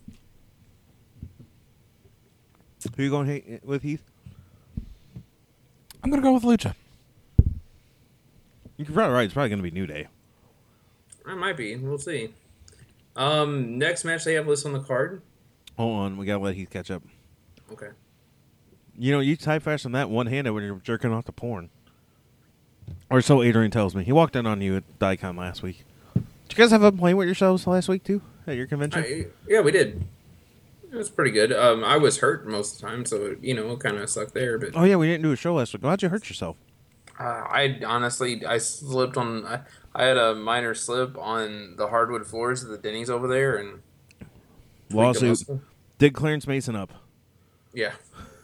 Who you going hey, with, Heath? I'm gonna go with Lucha. You're probably right. It's probably gonna be New Day. I might be. We'll see. Um, next match they have listed on the card. Hold on, we gotta let Heath catch up. Okay. You know, you type fast on that one-handed when you're jerking off the porn. Or so Adrian tells me. He walked in on you at Dicon last week. Did you guys have fun playing with yourselves last week, too? At your convention? I, yeah, we did. It was pretty good. Um, I was hurt most of the time, so, you know, it kind of sucked there. But Oh, yeah, we didn't do a show last week. How'd you hurt yourself? uh, I honestly, I slipped on, I, I had a minor slip on the hardwood floors of the Denny's over there, and tweaked a Lawsuit. muscle. Dig Clarence Mason up. Yeah.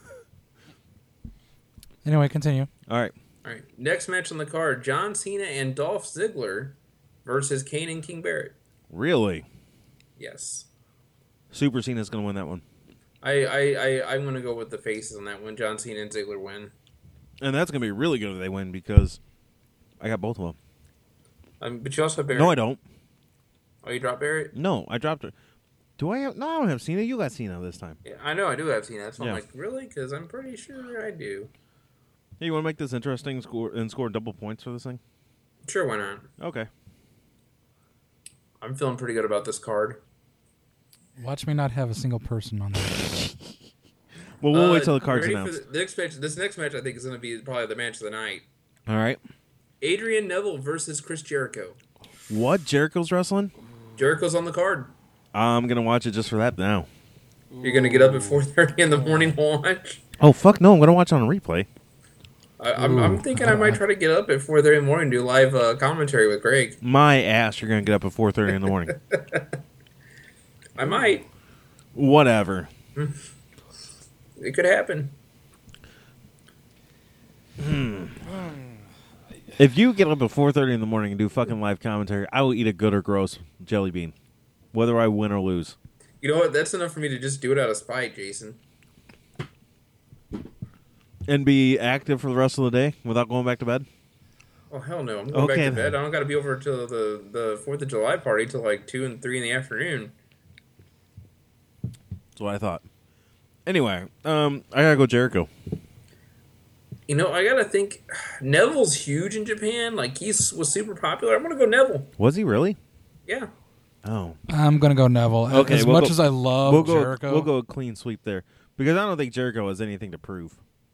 Anyway, continue. All right. All right. Next match on the card: John Cena and Dolph Ziggler versus Kane and King Barrett. Really? Yes. Super Cena's going to win that one. I, I, I, I'm going to go with the faces on that one. John Cena and Ziggler win. And that's going to be really good if they win because I got both of them. Um, but you also have Barrett. No, I don't. Oh, you dropped Barrett? No, I dropped it. Do I have? No, I don't have Cena. You got Cena this time. Yeah, I know I do have Cena. That's why Yeah. I'm like, really? Because I'm pretty sure I do. Hey, you want to make this interesting score and score double points for this thing? Sure, why not? Okay. I'm feeling pretty good about this card. Watch me not have a single person on there. Well, we'll Uh, wait till the card's ready for announced. the next match, this next match, I think, is going to be probably the match of the night. All right. Adrian Neville versus Chris Jericho. What? Jericho's wrestling? Jericho's on the card. I'm going to watch it just for that now. You're going to get up at four thirty in the morning to watch? Oh, fuck no. I'm going to watch it on replay. I, I'm, I'm thinking I might try to get up at four thirty in the morning and do live uh, commentary with Greg. My ass, you're going to get up at four thirty in the morning. I might. Whatever. It could happen. If you get up at four thirty in the morning and do fucking live commentary, I will eat a good or gross jelly bean, whether I win or lose. You know what? That's enough for me to just do it out of spite, Jason. And be active for the rest of the day without going back to bed? Oh, hell no. I'm going Okay, back to bed. then. I don't got to be over till the, the fourth of July party till like two and three in the afternoon. That's what I thought. Anyway, um, I gotta go Jericho. You know, I got to think. Neville's huge in Japan. Like, he was super popular. I'm going to go Neville. Was he really? Yeah. Oh. I'm gonna go Neville. Okay, as we'll much go- as I love we'll go, Jericho, We'll go a clean sweep there. Because I don't think Jericho has anything to prove.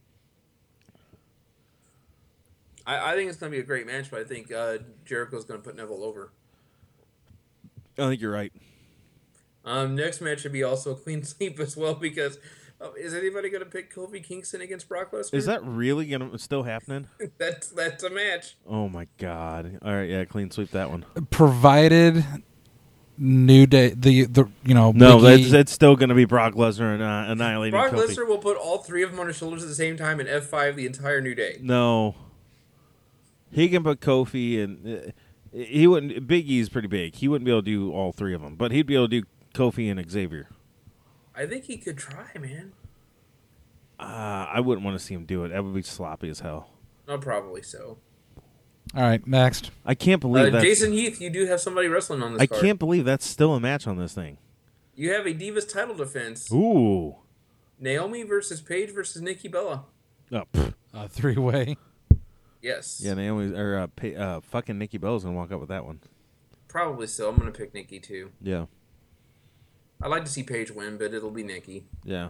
I, I think it's going to be a great match, but I think uh, Jericho's going to put Neville over. I think you're right. Um, next match should be also a clean sweep as well because uh, is anybody going to pick Kofi Kingston against Brock Lesnar? Is that really gonna still happening? that's that's a match? Oh my god! All right, yeah, clean sweep that one. provided New Day, the the you know No, Big E- that's, it's still gonna be Brock Lesnar and uh, annihilating Brock Kofi. Lesnar will put all three of them on his shoulders at the same time and F five the entire New Day. No, he can put Kofi and uh, he wouldn't. Big E's pretty big. He wouldn't be able to do all three of them, but he'd be able to do Kofi and Xavier. I think he could try, man. Uh, I wouldn't want to see him do it. That would be sloppy as hell. Oh, probably so. All right, next. I can't believe Uh, that. Jason Heath, you do have somebody wrestling on this I card. can't believe that's still a match on this thing. You have a Divas title defense. Ooh. Naomi versus Paige versus Nikki Bella. Oh, pfft. Uh, three-way. Yes. Yeah, Naomi or uh, pa- uh, fucking Nikki Bella's gonna walk up with that one. Probably so. I'm going to pick Nikki, too. Yeah, I'd like to see Paige win, but it'll be Nikki. yeah.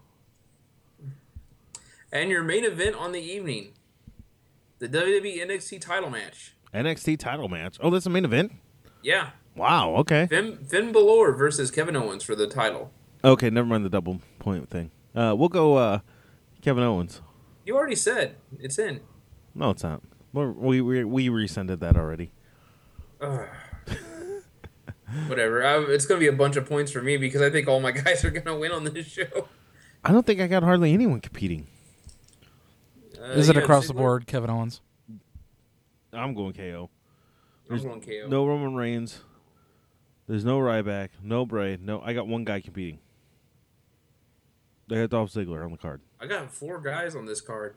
And your main event on the evening, the W W E N X T title match. N X T title match. Oh, that's the main event. Yeah. Wow. Okay. Finn, Finn Balor versus Kevin Owens for the title. Okay. Never mind the double point thing. Uh, we'll go uh, Kevin Owens. You already said it's in. No, it's not. We're, we we we rescinded that already. Ugh. Whatever. I, it's going to be a bunch of points for me because I think all my guys are going to win on this show. I don't think I got hardly anyone competing. Uh, Is it yeah, across the Ziggler? board, Kevin Owens? I'm going K O. I'm going K O. No Roman Reigns. There's no Ryback. No Bray. No. I got one guy competing. They had Dolph Ziggler on the card. I got four guys on this card.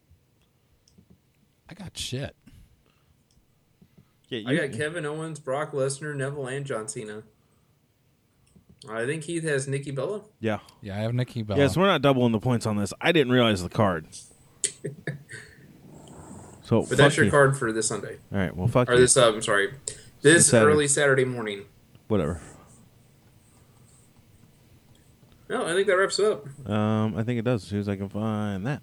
I got shit. Yeah, I got Kevin Owens, Brock Lesnar, Neville, and John Cena. I think Heath has Nikki Bella. Yeah. Yeah, I have Nikki Bella. Yes, we're not doubling the points on this. I didn't realize the card. So, But that's fuck your you. card for this Sunday. All right. Well, fuck Or you. this, uh, I'm sorry. This Saturday. early Saturday morning. Whatever. No, I think that wraps it up. Um, I think it does. As soon as I can find that.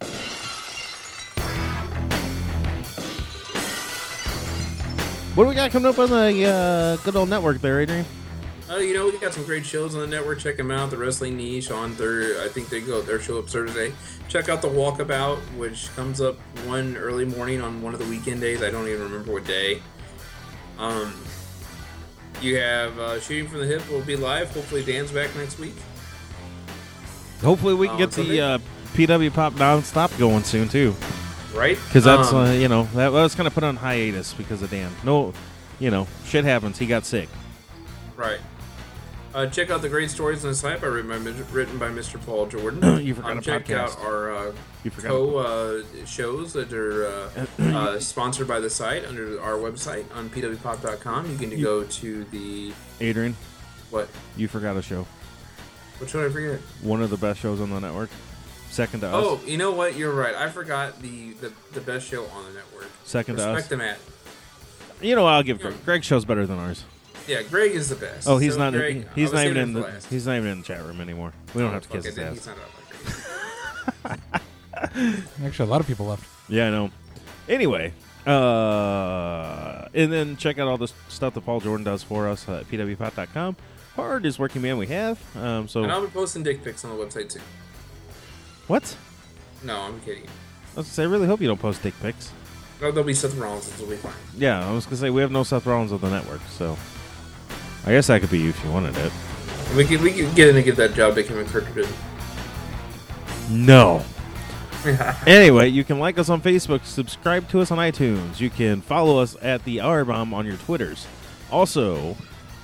What do we got coming up on the uh, good old network there, Adrian? Uh, you know, we got some great shows on the network. Check them out. The Wrestling Niche on Thursday. I think they go their show up Thursday. Check out the Walkabout, which comes up one early morning on one of the weekend days. I don't even remember what day. Um, you have uh, Shooting from the Hip will be live. Hopefully, Dan's back next week. Hopefully, we can On get the Sunday? uh, P W Pop nonstop going soon too, Right? because that's Um, uh, you know that was kind of put on hiatus because of Dan. No, you know, shit happens. He got sick. right. Uh, check out the great stories on the site by written by, written by Mister Paul Jordan. You forgot um, a check podcast. out our uh, You forgot. co uh, shows that are uh, uh, sponsored by the site under our website on p w pop dot com. You can go to the Adrian, what? you forgot a show. What show did I forget? One of the best shows on the network. Second to us. Oh, you know what? You're right. I forgot the, the, the best show on the network. Second to Respect us. the Matt. You know, I'll give Greg. Greg's show's better than ours. Yeah, Greg is the best. Oh, he's So, not. Greg, I he's was not even saving in it the. for last. He's not even in the chat room anymore. We don't Oh, have to kiss okay, his then ass. he's not up like Greg. Actually, a lot of people left. Yeah, I know. Anyway, uh, and then check out all the stuff that Paul Jordan does for us at p w pop dot com. Hardest working man we have. Um, so And I'll be posting dick pics on the website too. what? No, I'm kidding. I was gonna say, I really hope you don't post dick pics. Oh, there'll be Seth Rollins. It'll be fine. Yeah, I was gonna say we have no Seth Rollins on the network, so I guess that could be you if you wanted it. We could we could get in and get that job that Kevin Kirk did. No. Anyway, you can like us on Facebook, subscribe to us on iTunes. You can follow us at the Hour Bomb on your Twitters. Also,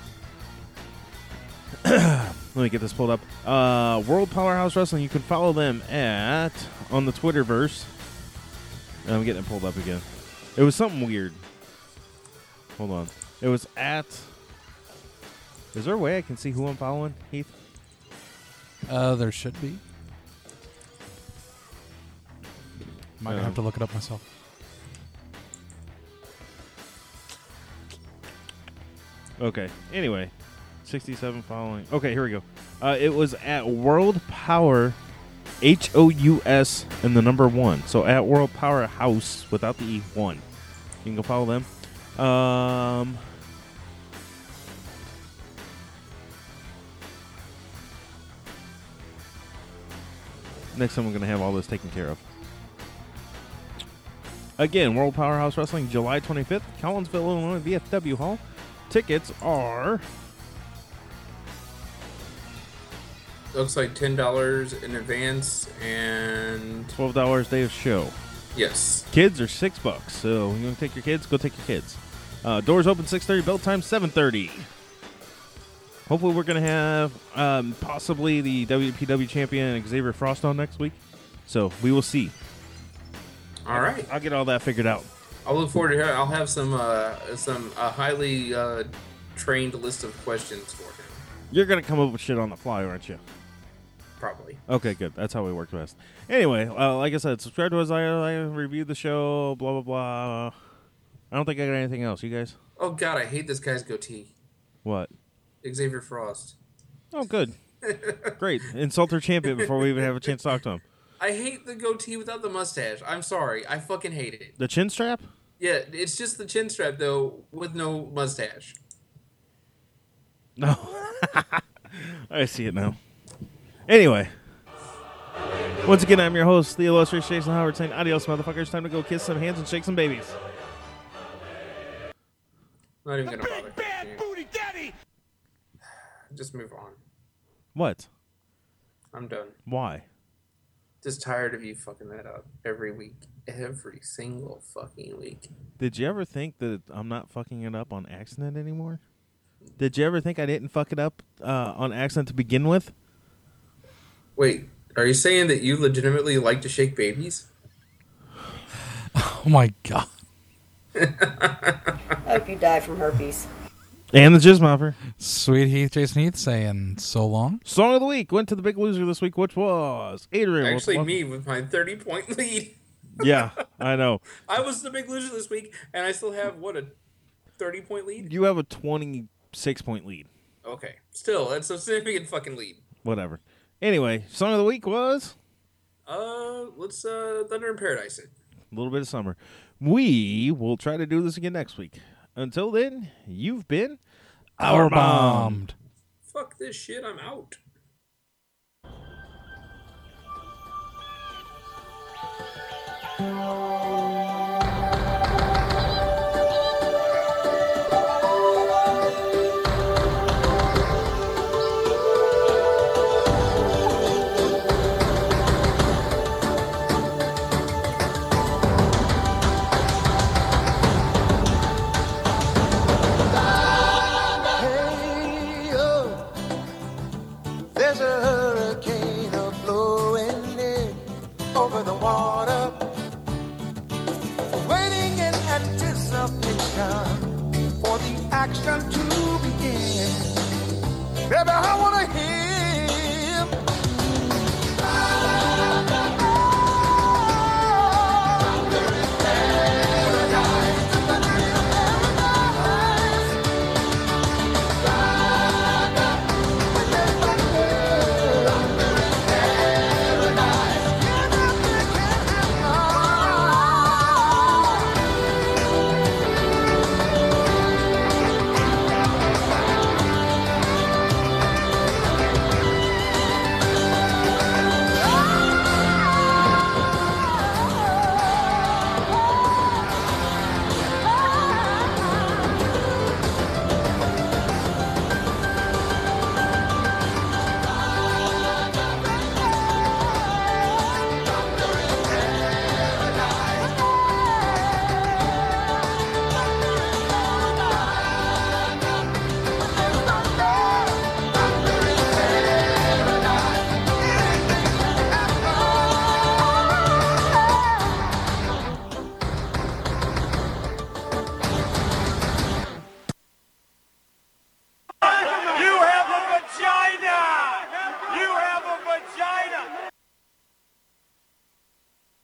let me get this pulled up. Uh, World Powerhouse Wrestling. You can follow them at on the Twitterverse. I'm getting it pulled up again. It was something weird. Hold on. It was at. Is there a way I can see who I'm following, Heath? Uh, there should be. Might Um, have to look it up myself. Okay. Anyway, sixty-seven following. Okay, here we go. Uh, it was at World Power, H O U S, and the number one. So at World Power House without the E one. You can go follow them. Um. Next time we're gonna have all this taken care of. Again, World Powerhouse Wrestling, July twenty-fifth, Collinsville, Illinois, V F W Hall. Tickets are Looks like ten dollars in advance, and twelve dollars day of show. yes, Kids are six bucks. So you want to take your kids? Go take your kids. Uh, doors open six thirty. Bell time seven thirty. Hopefully, we're going to have um, possibly the W P W champion Xavier Frost on next week. So we will see. All right. I'll get all that figured out. I'll look forward to hearing. I'll have some uh, some uh, highly uh, trained list of questions for him. You're going to come up with shit on the fly, aren't you? Probably. Okay, good. That's how we work best. Anyway, uh, like I said, subscribe to us. I, I reviewed the show, blah, blah, blah. I don't think I got anything else. You guys? Oh, God, I hate this guy's goatee. What? Xavier Frost. Oh, good. Great. Insult our champion before we even have a chance to talk to him. I hate the goatee without the mustache. I'm sorry. I fucking hate it. The chin strap? Yeah, it's just the chin strap, though, with no mustache. No. I see it now. Anyway. Once again, I'm your host, the illustrious Jason Howard, saying adios, motherfuckers. Time to go kiss some hands and shake some babies. Not even gonna bother. Bad booty daddy! Just move on. What? I'm done. Why? Just tired of you fucking that up every week. Every single fucking week. Did you ever think that I'm not fucking it up on accident anymore? Did you ever think I didn't fuck it up uh, on accident to begin with? Wait, are you saying that you legitimately like to shake babies? Oh my god. I hope you die from herpes. And the Jizz Mopper. Sweet Heath, Jason Heath saying so long. Song of the week went to the big loser this week, which was Adrian. Actually, What- me with my thirty-point lead. Yeah, I know. I was the big loser this week, and I still have, what, a thirty-point lead? You have a twenty-six point lead. Okay. Still, that's a significant fucking lead. Whatever. Anyway, song of the week was Uh, let's, uh, Thunder in Paradise it. a little bit of summer. We will try to do this again next week. Until then, you've been Power bombed. Fuck this shit, I'm out. Hey, oh, there's a hurricane a blowing in over the water, waiting in anticipation for the action to begin. Baby, I wanna